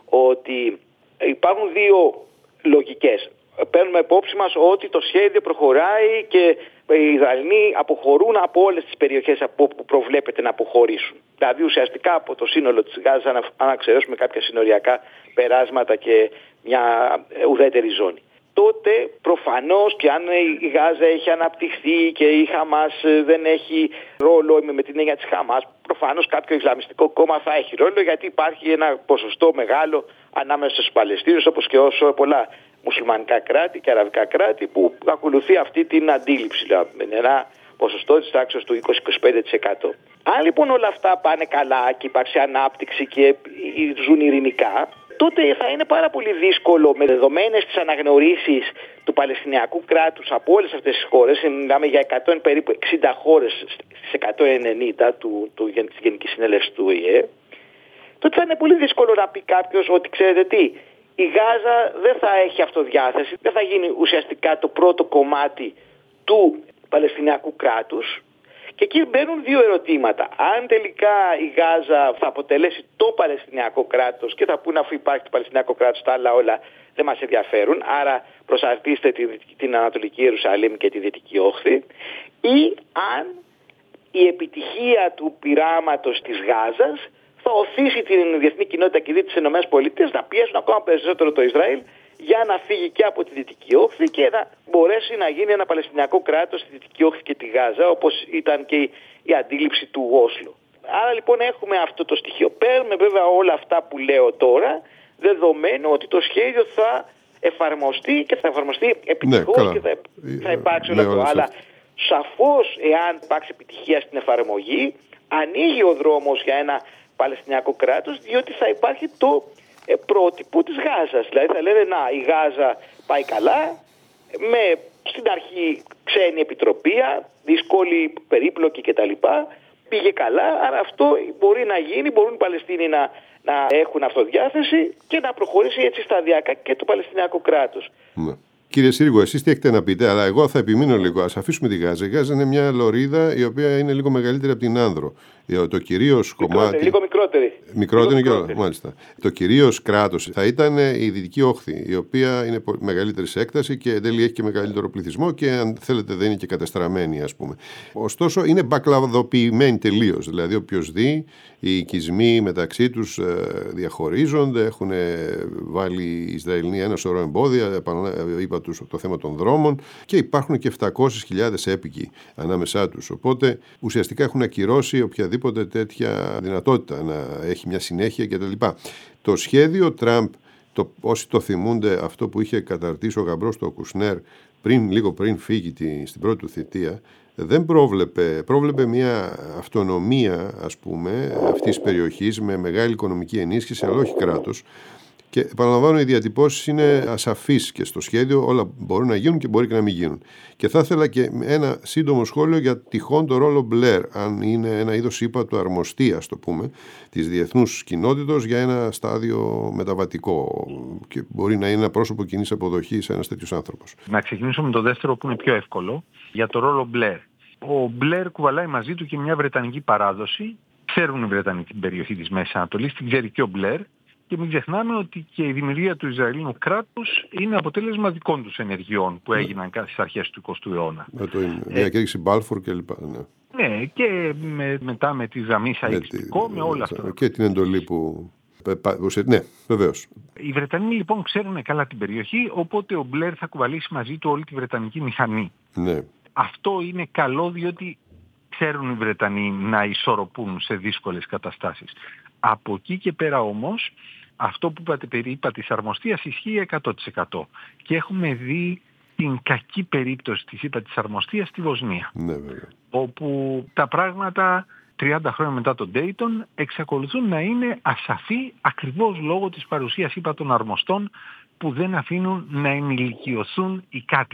Ότι υπάρχουν δύο λογικές. Παίρνουμε υπόψη μας ότι το σχέδιο προχωράει και οι Ισραηλοί αποχωρούν από όλες τις περιοχές από όπου προβλέπεται να αποχωρήσουν. Δηλαδή ουσιαστικά από το σύνολο της Γάζας, αν εξαιρέσουμε κάποια συνοριακά περάσματα και μια ουδέτερη ζώνη. Τότε προφανώς και αν η Γάζα έχει αναπτυχθεί και η Χαμάς δεν έχει ρόλο με την έννοια της Χαμάς, προφανώς κάποιο Ισλαμιστικό κόμμα θα έχει ρόλο, γιατί υπάρχει ένα ποσοστό μεγάλο ανάμεσα στους Παλαιστίνιους, όπως και όσο πολλά μουσουλμανικά κράτη και αραβικά κράτη που ακολουθεί αυτή την αντίληψη, δηλαδή, με ένα ποσοστό της τάξης του είκοσι με είκοσι πέντε τοις εκατό. Αν λοιπόν όλα αυτά πάνε καλά και υπάρξει ανάπτυξη και ζουν ειρηνικά, τότε θα είναι πάρα πολύ δύσκολο, με δεδομένες τις αναγνωρίσεις του Παλαιστινιακού κράτους από όλες αυτές τις χώρες, μιλάμε για εκατό, περίπου εξήντα χώρες στις εκατόν ενενήντα του, του, της Γενικής Συνέλευσης του Ο Η Ε, τότε θα είναι πολύ δύσκολο να πει κάποιος ότι ξέρετε τι, η Γάζα δεν θα έχει αυτοδιάθεση, δεν θα γίνει ουσιαστικά το πρώτο κομμάτι του Παλαιστινιακού κράτους. Και εκεί μπαίνουν δύο ερωτήματα. Αν τελικά η Γάζα θα αποτελέσει το Παλαιστινιακό κράτος και θα πούνε αφού υπάρχει το Παλαιστινιακό κράτος τα άλλα όλα δεν μας ενδιαφέρουν, άρα προσαρτήστε την, την Ανατολική Ιερουσαλήμ και τη Δυτική Όχθη, ή αν η επιτυχία του πειράματος της Γάζας θα οθήσει την διεθνή κοινότητα και δι' τις ΗΠΑ να πιέσουν ακόμα περισσότερο το Ισραήλ για να φύγει και από τη Δυτική Όχθη και να μπορέσει να γίνει ένα Παλαιστινιακό κράτος στη Δυτική Όχθη και τη Γάζα, όπως ήταν και η, η αντίληψη του Όσλο. Άρα λοιπόν έχουμε αυτό το στοιχείο. Παίρνουμε βέβαια όλα αυτά που λέω τώρα, δεδομένου ότι το σχέδιο θα εφαρμοστεί και θα εφαρμοστεί επιτυχώς, ναι, και θα, θα υπάρξει όλο αυτό. Αλλά σαφώς, εάν υπάρξει επιτυχία στην εφαρμογή, ανοίγει ο δρόμος για ένα Παλαιστινιακό κράτος, διότι θα υπάρχει το πρότυπο της Γάζας. Δηλαδή θα λένε να, η Γάζα πάει καλά, με στην αρχή ξένη επιτροπία, δύσκολη, περίπλοκη κτλ. Πήγε καλά, άρα αυτό μπορεί να γίνει, μπορούν οι Παλαιστίνοι να, να έχουν αυτοδιάθεση και να προχωρήσει έτσι σταδιακά και το Παλαιστινιακό κράτος. Ναι. Κύριε Σύργο, εσείς τι έχετε να πείτε, αλλά εγώ θα επιμείνω λίγο. Ας αφήσουμε τη Γάζα. Η Γάζα είναι μια λωρίδα η οποία είναι λίγο μεγαλύτερη από την Άνδρο. Το κυρίως κομμάτι. Λίγο μικρότερη. Μικρότερη και όλα. Μάλιστα. Το κυρίως κράτος θα ήταν η Δυτική Όχθη, η οποία είναι μεγαλύτερη σε έκταση και εν τέλει έχει και μεγαλύτερο πληθυσμό και αν θέλετε δεν είναι και κατεστραμμένη, ας πούμε. Ωστόσο είναι μπακλαδοποιημένη τελείως. Δηλαδή, όποιος δει, οι οικισμοί μεταξύ τους διαχωρίζονται, έχουν βάλει οι Ισραηλοί ένα σωρό εμπόδια, είπα τους, το θέμα των δρόμων και υπάρχουν και επτακόσιες χιλιάδες έπικοι ανάμεσά τους. Οπότε ουσιαστικά έχουν ακυρώσει οποιαδήποτε τέτοια δυνατότητα να έχει μια συνέχεια κτλ. Το σχέδιο Τραμπ, το, όσοι το θυμούνται, αυτό που είχε καταρτήσει ο γαμπρός του Κουσνέρ πριν, λίγο πριν φύγει τη, στην πρώτη του θητεία, δεν πρόβλεπε, πρόβλεπε μια αυτονομία, ας πούμε, αυτής της περιοχής με μεγάλη οικονομική ενίσχυση, αλλά όχι κράτος. Και επαναλαμβάνω, οι διατυπώσεις είναι ασαφείς και στο σχέδιο όλα μπορούν να γίνουν και μπορεί και να μην γίνουν. Και θα ήθελα και ένα σύντομο σχόλιο για τυχόν το ρόλο Μπλερ, αν είναι ένα είδος είπα του αρμοστή, ας το πούμε, της διεθνούς κοινότητος για ένα στάδιο μεταβατικό και μπορεί να είναι ένα πρόσωπο κοινής αποδοχής ένας τέτοιος άνθρωπος. Να ξεκινήσω με το δεύτερο που είναι πιο εύκολο, για το ρόλο Μπλερ. Ο Μπλερ κουβαλάει μαζί του και μια βρετανική παράδοση. Ξέρουν οι Βρετανοί την περιοχή της Μέσης Ανατολής, την ξέρει και ο Μπλερ. Και μην ξεχνάμε ότι και η δημιουργία του Ισραηλινού κράτους είναι αποτέλεσμα δικών τους ενεργειών που έγιναν στις αρχές του εικοστού αιώνα. Με το διακήρυξη Μπάλφουρ και λοιπά. Ναι, ναι και με, μετά με τη Ζαμίσα Ικτικό, με όλα αυτά. Και την εντολή που... Ναι, βεβαίως. Οι Βρετανοί λοιπόν ξέρουν καλά την περιοχή, οπότε ο Μπλερ θα κουβαλήσει μαζί του όλη τη βρετανική μηχανή. Ναι. Αυτό είναι καλό διότι ξέρουν οι Βρετανοί να ισορροπούν σε δύσκολες καταστάσεις. Από εκεί και πέρα όμως, αυτό που είπατε περί είπα της αρμοστίας ισχύει εκατό τοις εκατό. Και έχουμε δει την κακή περίπτωση της είπα της αρμοστίας στη Βοσνία. Ναι, βέβαια. Όπου τα πράγματα τριάντα χρόνια μετά τον Ντέιτον εξακολουθούν να είναι ασαφή ακριβώς λόγω της παρουσίας είπα των αρμοστών που δεν αφήνουν να ενηλικιωθούν οι κάτοικοι.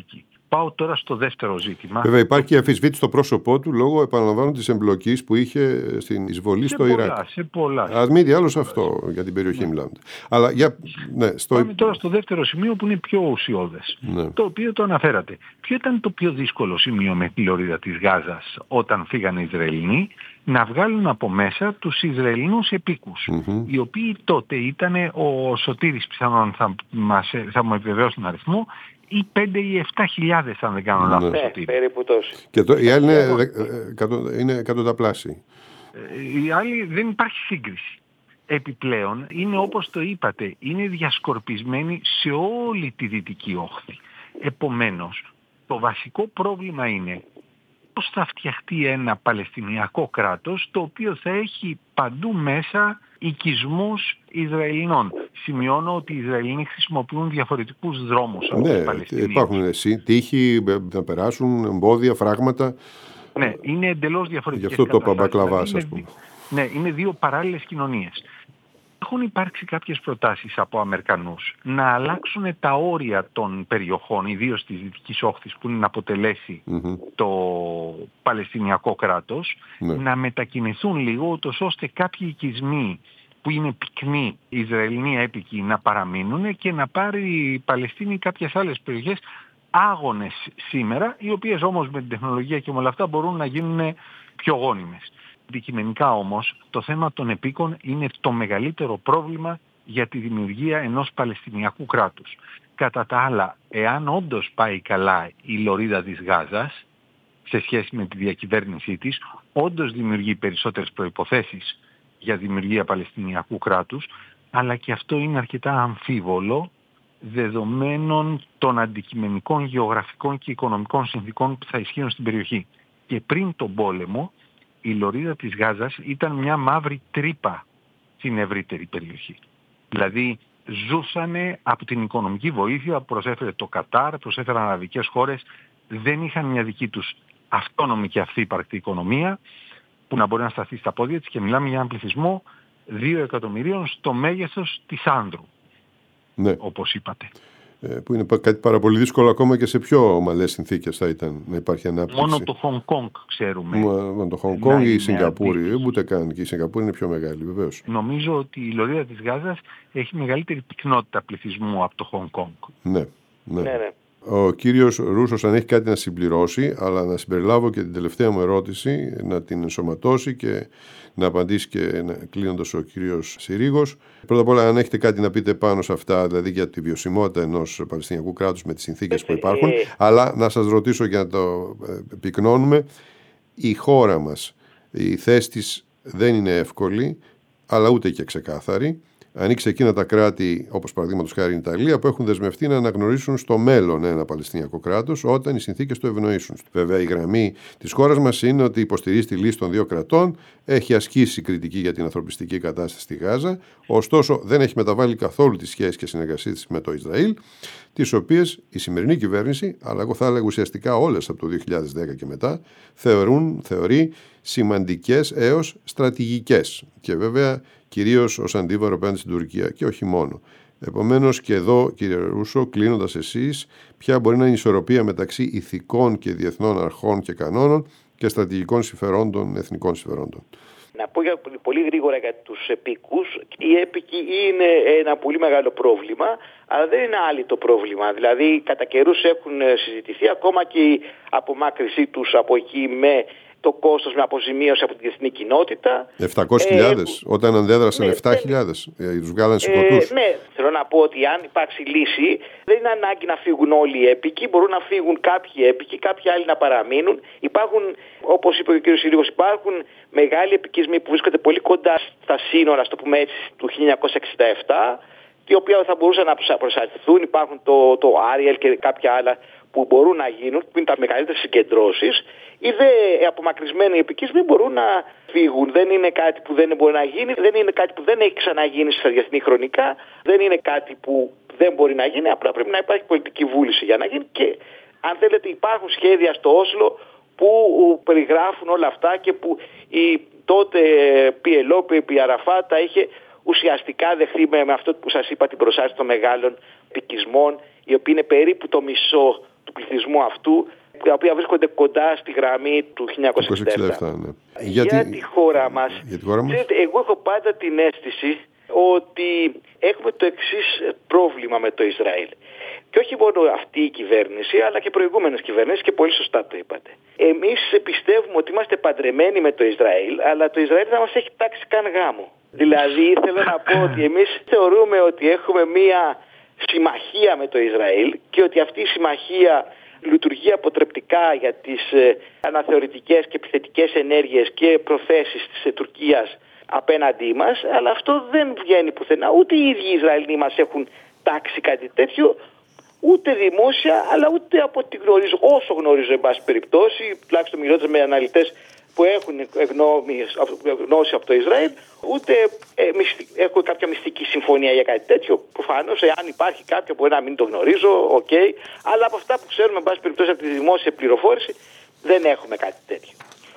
Πάω τώρα στο δεύτερο ζήτημα. Βέβαια, υπάρχει και αμφισβήτηση στο πρόσωπό του λόγω, επαναλαμβάνω, της εμπλοκής που είχε στην εισβολή σε στο πολλά, Ιράκ. Σε πολλά. Ας μη διάλογο σε αυτό για την περιοχή ναι. μιλάμε. Αλλά για, ναι, στο... Πάμε τώρα στο δεύτερο σημείο που είναι πιο ουσιώδες. Ναι. Το οποίο το αναφέρατε. Ποιο ήταν το πιο δύσκολο σημείο με τη λωρίδα της Γάζας όταν φύγανε οι Ισραηλινοί? Να βγάλουν από μέσα τους Ισραηλινούς επίκους, mm-hmm. οι οποίοι τότε ήταν, ο Σωτήρης πιθανόν θα, μας, θα μου επιβεβαιώσει τον αριθμό, ή πέντε ή επτά χιλιάδες αν δεν κάνω λάθος. Ναι, ναι περίπου τόσο. Και το, οι άλλοι είναι, είναι εκατονταπλάσιοι. Οι άλλοι δεν υπάρχει σύγκριση. Επιπλέον είναι όπως το είπατε, είναι διασκορπισμένοι σε όλη τη Δυτική Όχθη. Επομένως, το βασικό πρόβλημα είναι πώς θα φτιαχτεί ένα Παλαιστινιακό κράτος το οποίο θα έχει παντού μέσα οικισμούς Ισραηλινών. Σημειώνω ότι οι Ισραηλινοί χρησιμοποιούν διαφορετικούς δρόμους από τους Παλαιστινίους. Ναι, υπάρχουν εσύ, τείχοι να περάσουν, εμπόδια, φράγματα. Ναι, είναι εντελώς διαφορετικές. Γι' αυτό το παμπακλαβάς, ας πούμε. Ναι, είναι δύο παράλληλες κοινωνίες. Έχουν υπάρξει κάποιες προτάσεις από Αμερικανούς να αλλάξουν τα όρια των περιοχών, ιδίως της Δυτικής Όχθης που είναι να αποτελέσει mm-hmm. το Παλαιστινιακό κράτος, mm-hmm. να μετακινηθούν λίγο, ούτως ώστε κάποιοι οικισμοί που είναι πυκνοί Ισραηλινοί έπικοι να παραμείνουν και να πάρει η Παλαιστίνη κάποιες άλλες περιοχές άγονες σήμερα, οι οποίες όμως με την τεχνολογία και με όλα αυτά μπορούν να γίνουν πιο γόνιμες. Αντικειμενικά όμως το θέμα των επίκων είναι το μεγαλύτερο πρόβλημα για τη δημιουργία ενός Παλαιστινιακού κράτους. Κατά τα άλλα, εάν όντως πάει καλά η λωρίδα της Γάζας σε σχέση με τη διακυβέρνησή της, όντως δημιουργεί περισσότερες προϋποθέσεις για δημιουργία Παλαιστινιακού κράτους, αλλά και αυτό είναι αρκετά αμφίβολο δεδομένων των αντικειμενικών γεωγραφικών και οικονομικών συνθήκων που θα ισχύουν στην περιοχή. Και πριν τον πόλεμο, η λωρίδα της Γάζας ήταν μια μαύρη τρύπα στην ευρύτερη περιοχή. Δηλαδή ζούσανε από την οικονομική βοήθεια που προσέφερε το Κατάρ, προσέφεραν αραβικές χώρες, δεν είχαν μια δική τους αυτόνομη και αυθύπαρκτη οικονομία που να μπορεί να σταθεί στα πόδια της, και μιλάμε για έναν πληθυσμό δύο εκατομμυρίων στο μέγεθος της Άνδρου, ναι. όπως είπατε. Που είναι κάτι πάρα πολύ δύσκολο ακόμα και σε πιο ομαλές συνθήκες θα ήταν να υπάρχει ανάπτυξη. Μόνο το Χονγκ Κονγκ ξέρουμε. Μόνο το Χονγκ Κονγκ ή η Σιγκαπούρη, ούτε καν. Και η Σιγκαπούρη είναι πιο μεγάλη, βεβαίως. Νομίζω ότι η λωρίδα της Γάζας έχει μεγαλύτερη πυκνότητα πληθυσμού από το Χονγκ Κονγκ. Ναι, ναι. ναι, ναι. Ο κύριος Ρούσος αν έχει κάτι να συμπληρώσει, αλλά να συμπεριλάβω και την τελευταία μου ερώτηση, να την ενσωματώσει και να απαντήσει και κλείνοντας ο κύριος Συρίγος. Πρώτα απ' όλα, αν έχετε κάτι να πείτε πάνω σε αυτά, δηλαδή για τη βιωσιμότητα ενός Παλαιστινιακού κράτους με τις συνθήκες που υπάρχουν, αλλά να σας ρωτήσω για να το πυκνώνουμε, η χώρα μας, η θέση της δεν είναι εύκολη, αλλά ούτε και ξεκάθαρη. Ανοίξει εκείνα τα κράτη, όπως παραδείγματος χάρη η Ιταλία, που έχουν δεσμευτεί να αναγνωρίσουν στο μέλλον ένα Παλαιστινιακό κράτος όταν οι συνθήκες το ευνοήσουν. Βέβαια, η γραμμή της χώρας μας είναι ότι υποστηρίζει τη λύση των δύο κρατών, έχει ασκήσει κριτική για την ανθρωπιστική κατάσταση στη Γάζα, ωστόσο δεν έχει μεταβάλει καθόλου τις σχέσεις και συνεργασίες της με το Ισραήλ, τις οποίες η σημερινή κυβέρνηση, αλλά εγώ θα έλεγα ουσιαστικά όλες από το δύο χιλιάδες δέκα και μετά, θεωρούν, θεωρεί σημαντικές έως στρατηγικές. Και βέβαια, κυρίως ως αντίβαρο απέναντι στην Τουρκία και όχι μόνο. Επομένως και εδώ, κύριε Ρούσο, κλείνοντας εσείς, ποια μπορεί να είναι η ισορροπία μεταξύ ηθικών και διεθνών αρχών και κανόνων και στρατηγικών συμφερόντων, εθνικών συμφερόντων. Να πω για πολύ γρήγορα για τους επίκους. Οι έπικοι είναι ένα πολύ μεγάλο πρόβλημα, αλλά δεν είναι άλλο το πρόβλημα. Δηλαδή, κατά καιρούς έχουν συζητηθεί ακόμα και η απομάκρυσή τους από εκεί με το κόστος με αποζημίωση από την διεθνή κοινότητα. επτακόσιες χιλιάδες, ε, όταν αντέδρασαν ναι, επτά χιλιάδες, ε, τους βγάλαν σηκωτούς. Ε, ναι, θέλω να πω ότι αν υπάρξει λύση, δεν είναι ανάγκη να φύγουν όλοι οι έπικοι, μπορούν να φύγουν κάποιοι έπικοι, κάποιοι άλλοι να παραμείνουν. Υπάρχουν, όπως είπε ο κ. Συρίγος, υπάρχουν μεγάλοι επικισμοί που βρίσκονται πολύ κοντά στα σύνορα, στο πούμε έτσι, του χίλια εννιακόσια εξήντα επτά, οι οποίοι θα μπορούσαν να προσαρτηθούν. Υπάρχουν το, το Άριελ και κάποια άλλα που μπορούν να γίνουν, που είναι τα μεγαλύτερες συγκεντρώσεις. Οι δε απομακρυσμένοι επικισμοί μπορούν να φύγουν. Δεν είναι κάτι που δεν μπορεί να γίνει, δεν είναι κάτι που δεν έχει ξαναγίνει στα διεθνή χρονικά, δεν είναι κάτι που δεν μπορεί να γίνει, απλά πρέπει να υπάρχει πολιτική βούληση για να γίνει. Και αν θέλετε, υπάρχουν σχέδια στο Όσλο που περιγράφουν όλα αυτά και που η τότε πι ελ ο, πι Αραφά τα είχε ουσιαστικά δεχθεί με αυτό που σας είπα, την προσάρτηση των μεγάλων επικισμών, οι οποίοι είναι περίπου το μισό του πληθυσμού αυτού, τα οποία βρίσκονται κοντά στη γραμμή του χίλια εννιακόσια εξήντα επτά. Ναι. Για, για, τη χώρα μας, για τη χώρα μας. Ξέρετε, εγώ έχω πάντα την αίσθηση ότι έχουμε το εξής πρόβλημα με το Ισραήλ. Και όχι μόνο αυτή η κυβέρνηση, αλλά και προηγούμενες κυβερνήσεις, και πολύ σωστά το είπατε. Εμείς πιστεύουμε ότι είμαστε παντρεμένοι με το Ισραήλ, αλλά το Ισραήλ δεν μας έχει τάξει καν γάμο. Δηλαδή, θέλω να πω ότι εμείς θεωρούμε ότι έχουμε μία συμμαχία με το Ισραήλ και ότι αυτή η συμμαχία λειτουργεί αποτρεπτικά για τις ε, αναθεωρητικές και επιθετικές ενέργειες και προθέσεις της ε, Τουρκίας απέναντί μας, αλλά αυτό δεν βγαίνει πουθενά. Ούτε οι ίδιοι Ισραηλοί μας έχουν τάξει κάτι τέτοιο, ούτε δημόσια, αλλά ούτε από ό,τι γνωρίζω, όσο γνωρίζω εν πάση περιπτώσει, τουλάχιστον μιλώντας με αναλυτές που έχουν γνώση από το Ισραήλ, ούτε ε, έχω κάποια μυστική συμφωνία για κάτι τέτοιο. Προφανώς, εάν υπάρχει κάποιο μπορεί να μην το γνωρίζω, οκ, okay, αλλά από αυτά που ξέρουμε, εν πάση περιπτώσει, από τη δημόσια πληροφόρηση, δεν έχουμε κάτι τέτοιο.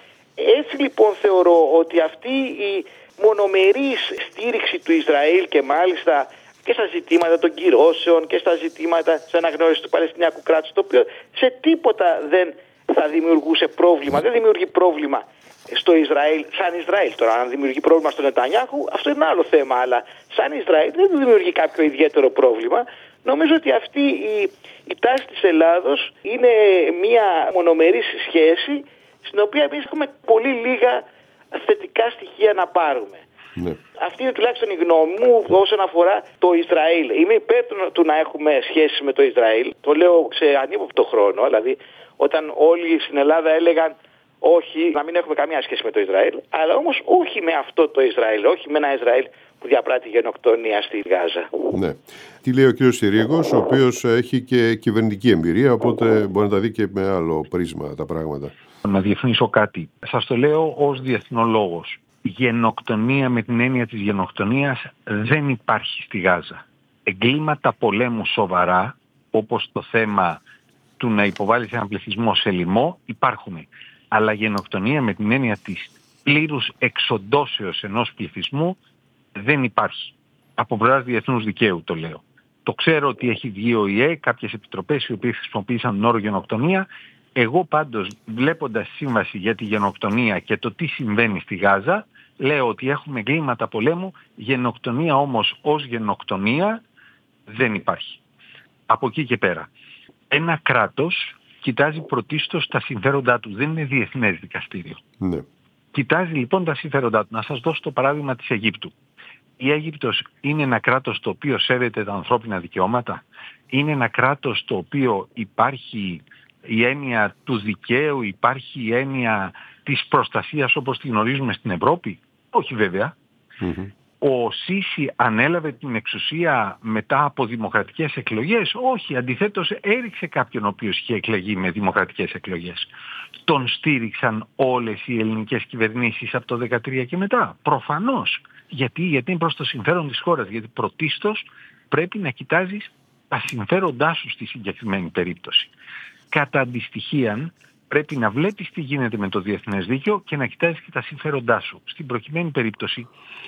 Έτσι λοιπόν θεωρώ ότι αυτή η μονομερής στήριξη του Ισραήλ, και μάλιστα και στα ζητήματα των κυρώσεων και στα ζητήματα της αναγνώρισης του Παλαιστινιακού κράτους, το οποίο σε τίποτα δεν θα δημιουργούσε πρόβλημα, δεν δημιουργεί πρόβλημα στο Ισραήλ, σαν Ισραήλ. Τώρα, αν δημιουργεί πρόβλημα στον Νετανιάχου, αυτό είναι άλλο θέμα, αλλά σαν Ισραήλ δεν δημιουργεί κάποιο ιδιαίτερο πρόβλημα. Νομίζω ότι αυτή η, η τάση της Ελλάδος είναι μια μονομερής σχέση, στην οποία εμείς έχουμε πολύ λίγα θετικά στοιχεία να πάρουμε. Ναι. Αυτή είναι τουλάχιστον η γνώμη μου όσον αφορά το Ισραήλ. Είμαι υπέρ του να έχουμε σχέσεις με το Ισραήλ. Το λέω σε ανύποπτο χρόνο, δηλαδή όταν όλοι στην Ελλάδα έλεγαν όχι, να μην έχουμε καμία σχέση με το Ισραήλ, αλλά όμως όχι με αυτό το Ισραήλ, όχι με ένα Ισραήλ που διαπράττει γενοκτονία στη Γάζα. Ναι. Τι λέει ο κύριος Συρίγος, ο οποίος έχει και κυβερνητική εμπειρία, οπότε μπορεί να τα δει και με άλλο πρίσμα τα πράγματα. Να διευκρινίσω κάτι. Σας το λέω ως διεθνολόγος. Γενοκτονία με την έννοια της γενοκτονίας δεν υπάρχει στη Γάζα. Εγκλήματα πολέμου σοβαρά, όπως το θέμα του να υποβάλεις έναν πληθυσμό σε λοιμό, υπάρχουν. Αλλά γενοκτονία με την έννοια της πλήρους εξοντώσεως ενός πληθυσμού δεν υπάρχει. Από πλευράς διεθνούς δικαίου το λέω. Το ξέρω ότι έχει βγει ο ΙΕ, κάποιες επιτροπές οι οποίες χρησιμοποίησαν τον όρο γενοκτονία. Εγώ πάντως, βλέποντας σύμβαση για τη γενοκτονία και το τι συμβαίνει στη Γάζα, λέω ότι έχουμε εγκλήματα πολέμου, γενοκτονία όμως ως γενοκτονία δεν υπάρχει. Από εκεί και πέρα. Ένα κράτος κοιτάζει πρωτίστως τα συμφέροντά του, δεν είναι διεθνές δικαστήριο. Ναι. Κοιτάζει λοιπόν τα συμφέροντά του. Να σας δώσω το παράδειγμα της Αιγύπτου. Η Αίγυπτος είναι ένα κράτος το οποίο σέβεται τα ανθρώπινα δικαιώματα. Είναι ένα κράτος το οποίο υπάρχει η έννοια του δικαίου, υπάρχει η έννοια της προστασίας όπως τη γνωρίζουμε στην Ευρώπη. Όχι βέβαια. Mm-hmm. Ο Σίσι ανέλαβε την εξουσία μετά από δημοκρατικές εκλογές. Όχι, αντιθέτως έριξε κάποιον ο οποίος είχε εκλεγεί με δημοκρατικές εκλογές. Τον στήριξαν όλες οι ελληνικές κυβερνήσεις από το δύο χιλιάδες δεκατρία και μετά. Προφανώς. Γιατί, γιατί είναι προς το συμφέρον της χώρας. Γιατί πρωτίστως πρέπει να κοιτάζεις τα συμφέροντά σου στη συγκεκριμένη περίπτωση. Κατά αντιστοιχείαν πρέπει να βλέπεις τι γίνεται με το διεθνές δίκαιο και να κοιτάζεις και τα συμφέροντά σου. Στην προκειμένη περίπτωση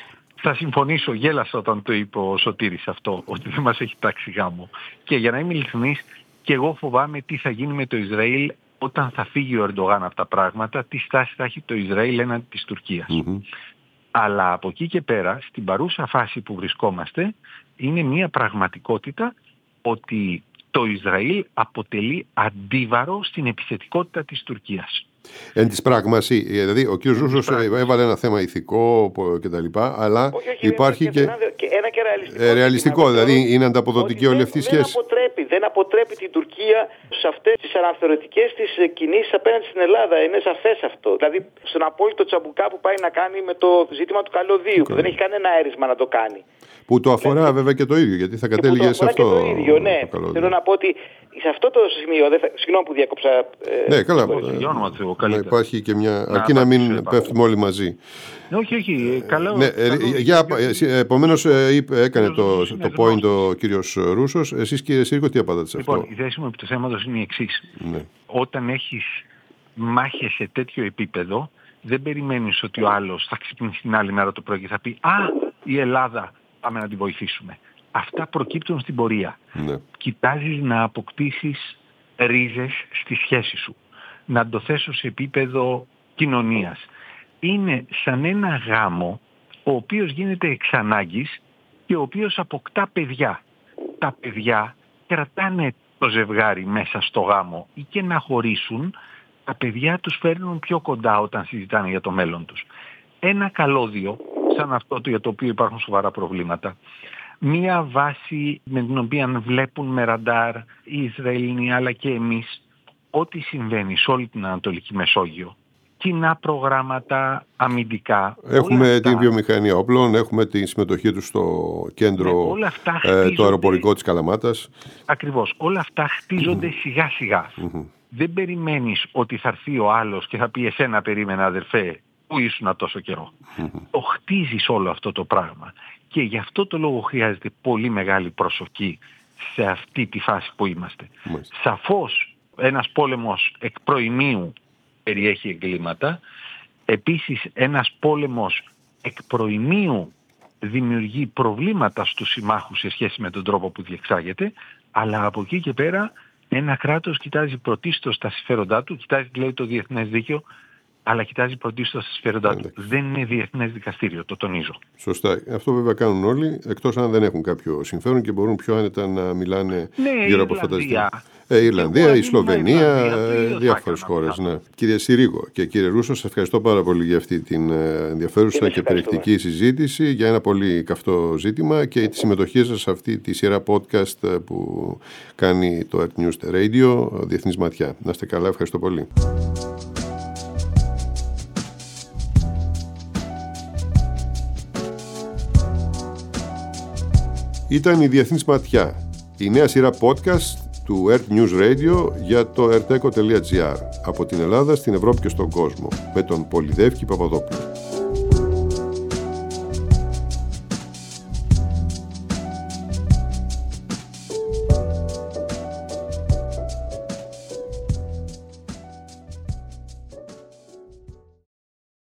θα συμφωνήσω, γέλασα όταν το είπε ο Σωτήρης αυτό, ότι δεν μας έχει τάξει γάμο. Και για να είμαι ειλικρινής, και εγώ φοβάμαι τι θα γίνει με το Ισραήλ όταν θα φύγει ο Ερντογάν από τα πράγματα, τι στάση θα έχει το Ισραήλ έναντι της Τουρκίας. Mm-hmm. Αλλά από εκεί και πέρα, στην παρούσα φάση που βρισκόμαστε, είναι μια πραγματικότητα ότι το Ισραήλ αποτελεί αντίβαρο στην επιθετικότητα της Τουρκίας. Εν της πράγμαση, δηλαδή ο κ. Ρούσος έβαλε ένα θέμα ηθικό κτλ. Αλλά όχι, όχι, υπάρχει και, και ένα και ρεαλιστικό. Ε, ρεαλιστικό δηλαδή είναι ανταποδοτική όλη αυτή η σχέση. Δεν αποτρέπει, δεν αποτρέπει την Τουρκία σε αυτές τις αναθεωρητικές της κινήσεις απέναντι στην Ελλάδα. Είναι σαφές αυτό. Δηλαδή στον απόλυτο τσαμπουκά που πάει να κάνει με το ζήτημα του καλωδίου, που δεν έχει κανένα έρισμα να το κάνει. Που το αφορά δηλαδή, βέβαια και το ίδιο, γιατί θα κατέληγε σε αυτό. Και το ίδιο, ναι. Το Θέλω να πω ότι σε αυτό το σημείο, δεν θα... συγγνώμη που διάκοψα. Ε, ναι, καλά. Να υπάρχει και μια. Να, αρκεί να μην πέφτουμε όλοι μαζί. Όχι, όχι. Καλά. Ναι, επομένως έκανε το, το point ο κύριος Ρούσος. Εσείς, κύριε Σύρικο, τι απαντάτε σε αυτό? Λοιπόν, η θέση μου επί του θέματος είναι η εξής. Ναι. Όταν έχεις μάχες σε τέτοιο επίπεδο, δεν περιμένεις ότι ο άλλος θα ξυπνήσει την άλλη μέρα το πρωί και θα πει «Α, η Ελλάδα, πάμε να τη βοηθήσουμε». Αυτά προκύπτουν στην πορεία. Ναι. Κοιτάζεις να αποκτήσεις ρίζες στη σχέση σου. Να το θέσω σε επίπεδο κοινωνίας. Είναι σαν ένα γάμο ο οποίος γίνεται εξ ανάγκης και ο οποίος αποκτά παιδιά. Τα παιδιά κρατάνε το ζευγάρι μέσα στο γάμο ή και να χωρίσουν, τα παιδιά τους φέρνουν πιο κοντά όταν συζητάνε για το μέλλον τους. Ένα καλώδιο, σαν αυτό το για το οποίο υπάρχουν σοβαρά προβλήματα, μία βάση με την οποία βλέπουν με ραντάρ οι Ισραηλοί αλλά και εμείς ό,τι συμβαίνει σε όλη την Ανατολική Μεσόγειο, κοινά προγράμματα αμυντικά. Έχουμε την βιομηχανία όπλων, έχουμε τη συμμετοχή τους στο κέντρο, ναι, ε, το αεροπορικό της Καλαμάτας. Ακριβώς. Όλα αυτά χτίζονται mm-hmm. σιγά σιγά. Mm-hmm. Δεν περιμένεις ότι θα έρθει ο άλλος και θα πει εσένα περίμενα αδερφέ, πού ήσουν τόσο καιρό. Mm-hmm. Το χτίζεις όλο αυτό το πράγμα. Και γι' αυτό το λόγο χρειάζεται πολύ μεγάλη προσοχή σε αυτή τη φάση που είμαστε. Mm-hmm. Σαφώς ένας πόλεμος εκ προημίου περιέχει εγκλήματα. Επίσης ένας πόλεμος εκ προημίου δημιουργεί προβλήματα στους συμμάχους σε σχέση με τον τρόπο που διεξάγεται, αλλά από εκεί και πέρα ένα κράτος κοιτάζει πρωτίστως τα συμφέροντά του, κοιτάζει λέει το διεθνές δίκαιο, αλλά κοιτάζει πρωτίστως τα συμφέροντά του. Δεν είναι διεθνές δικαστήριο, το τονίζω. Σωστά. Αυτό βέβαια κάνουν όλοι, εκτός αν δεν έχουν κάποιο συμφέρον και μπορούν πιο άνετα να μιλάνε ναι, γύρω από αυτά τα ζητήματα. Ε, η Ιρλανδία, η Σλοβενία, ε, διάφορες χώρες. Ναι. Κύριε Συρίγο και κύριε Ρούσο, σας ευχαριστώ πάρα πολύ για αυτή την ενδιαφέρουσα και περιεκτική συζήτηση, για ένα πολύ καυτό ζήτημα και τη συμμετοχή σας σε αυτή τη σειρά podcast που κάνει το Earth News Radio, Διεθνής Ματιά. Να είστε καλά, ευχαριστώ πολύ. Ήταν η Διεθνής Ματιά, η νέα σειρά podcast του Earth News Radio για το erteco τελεία gr από την Ελλάδα στην Ευρώπη και στον κόσμο, με τον Πολυδεύκη Παπαδόπουλο.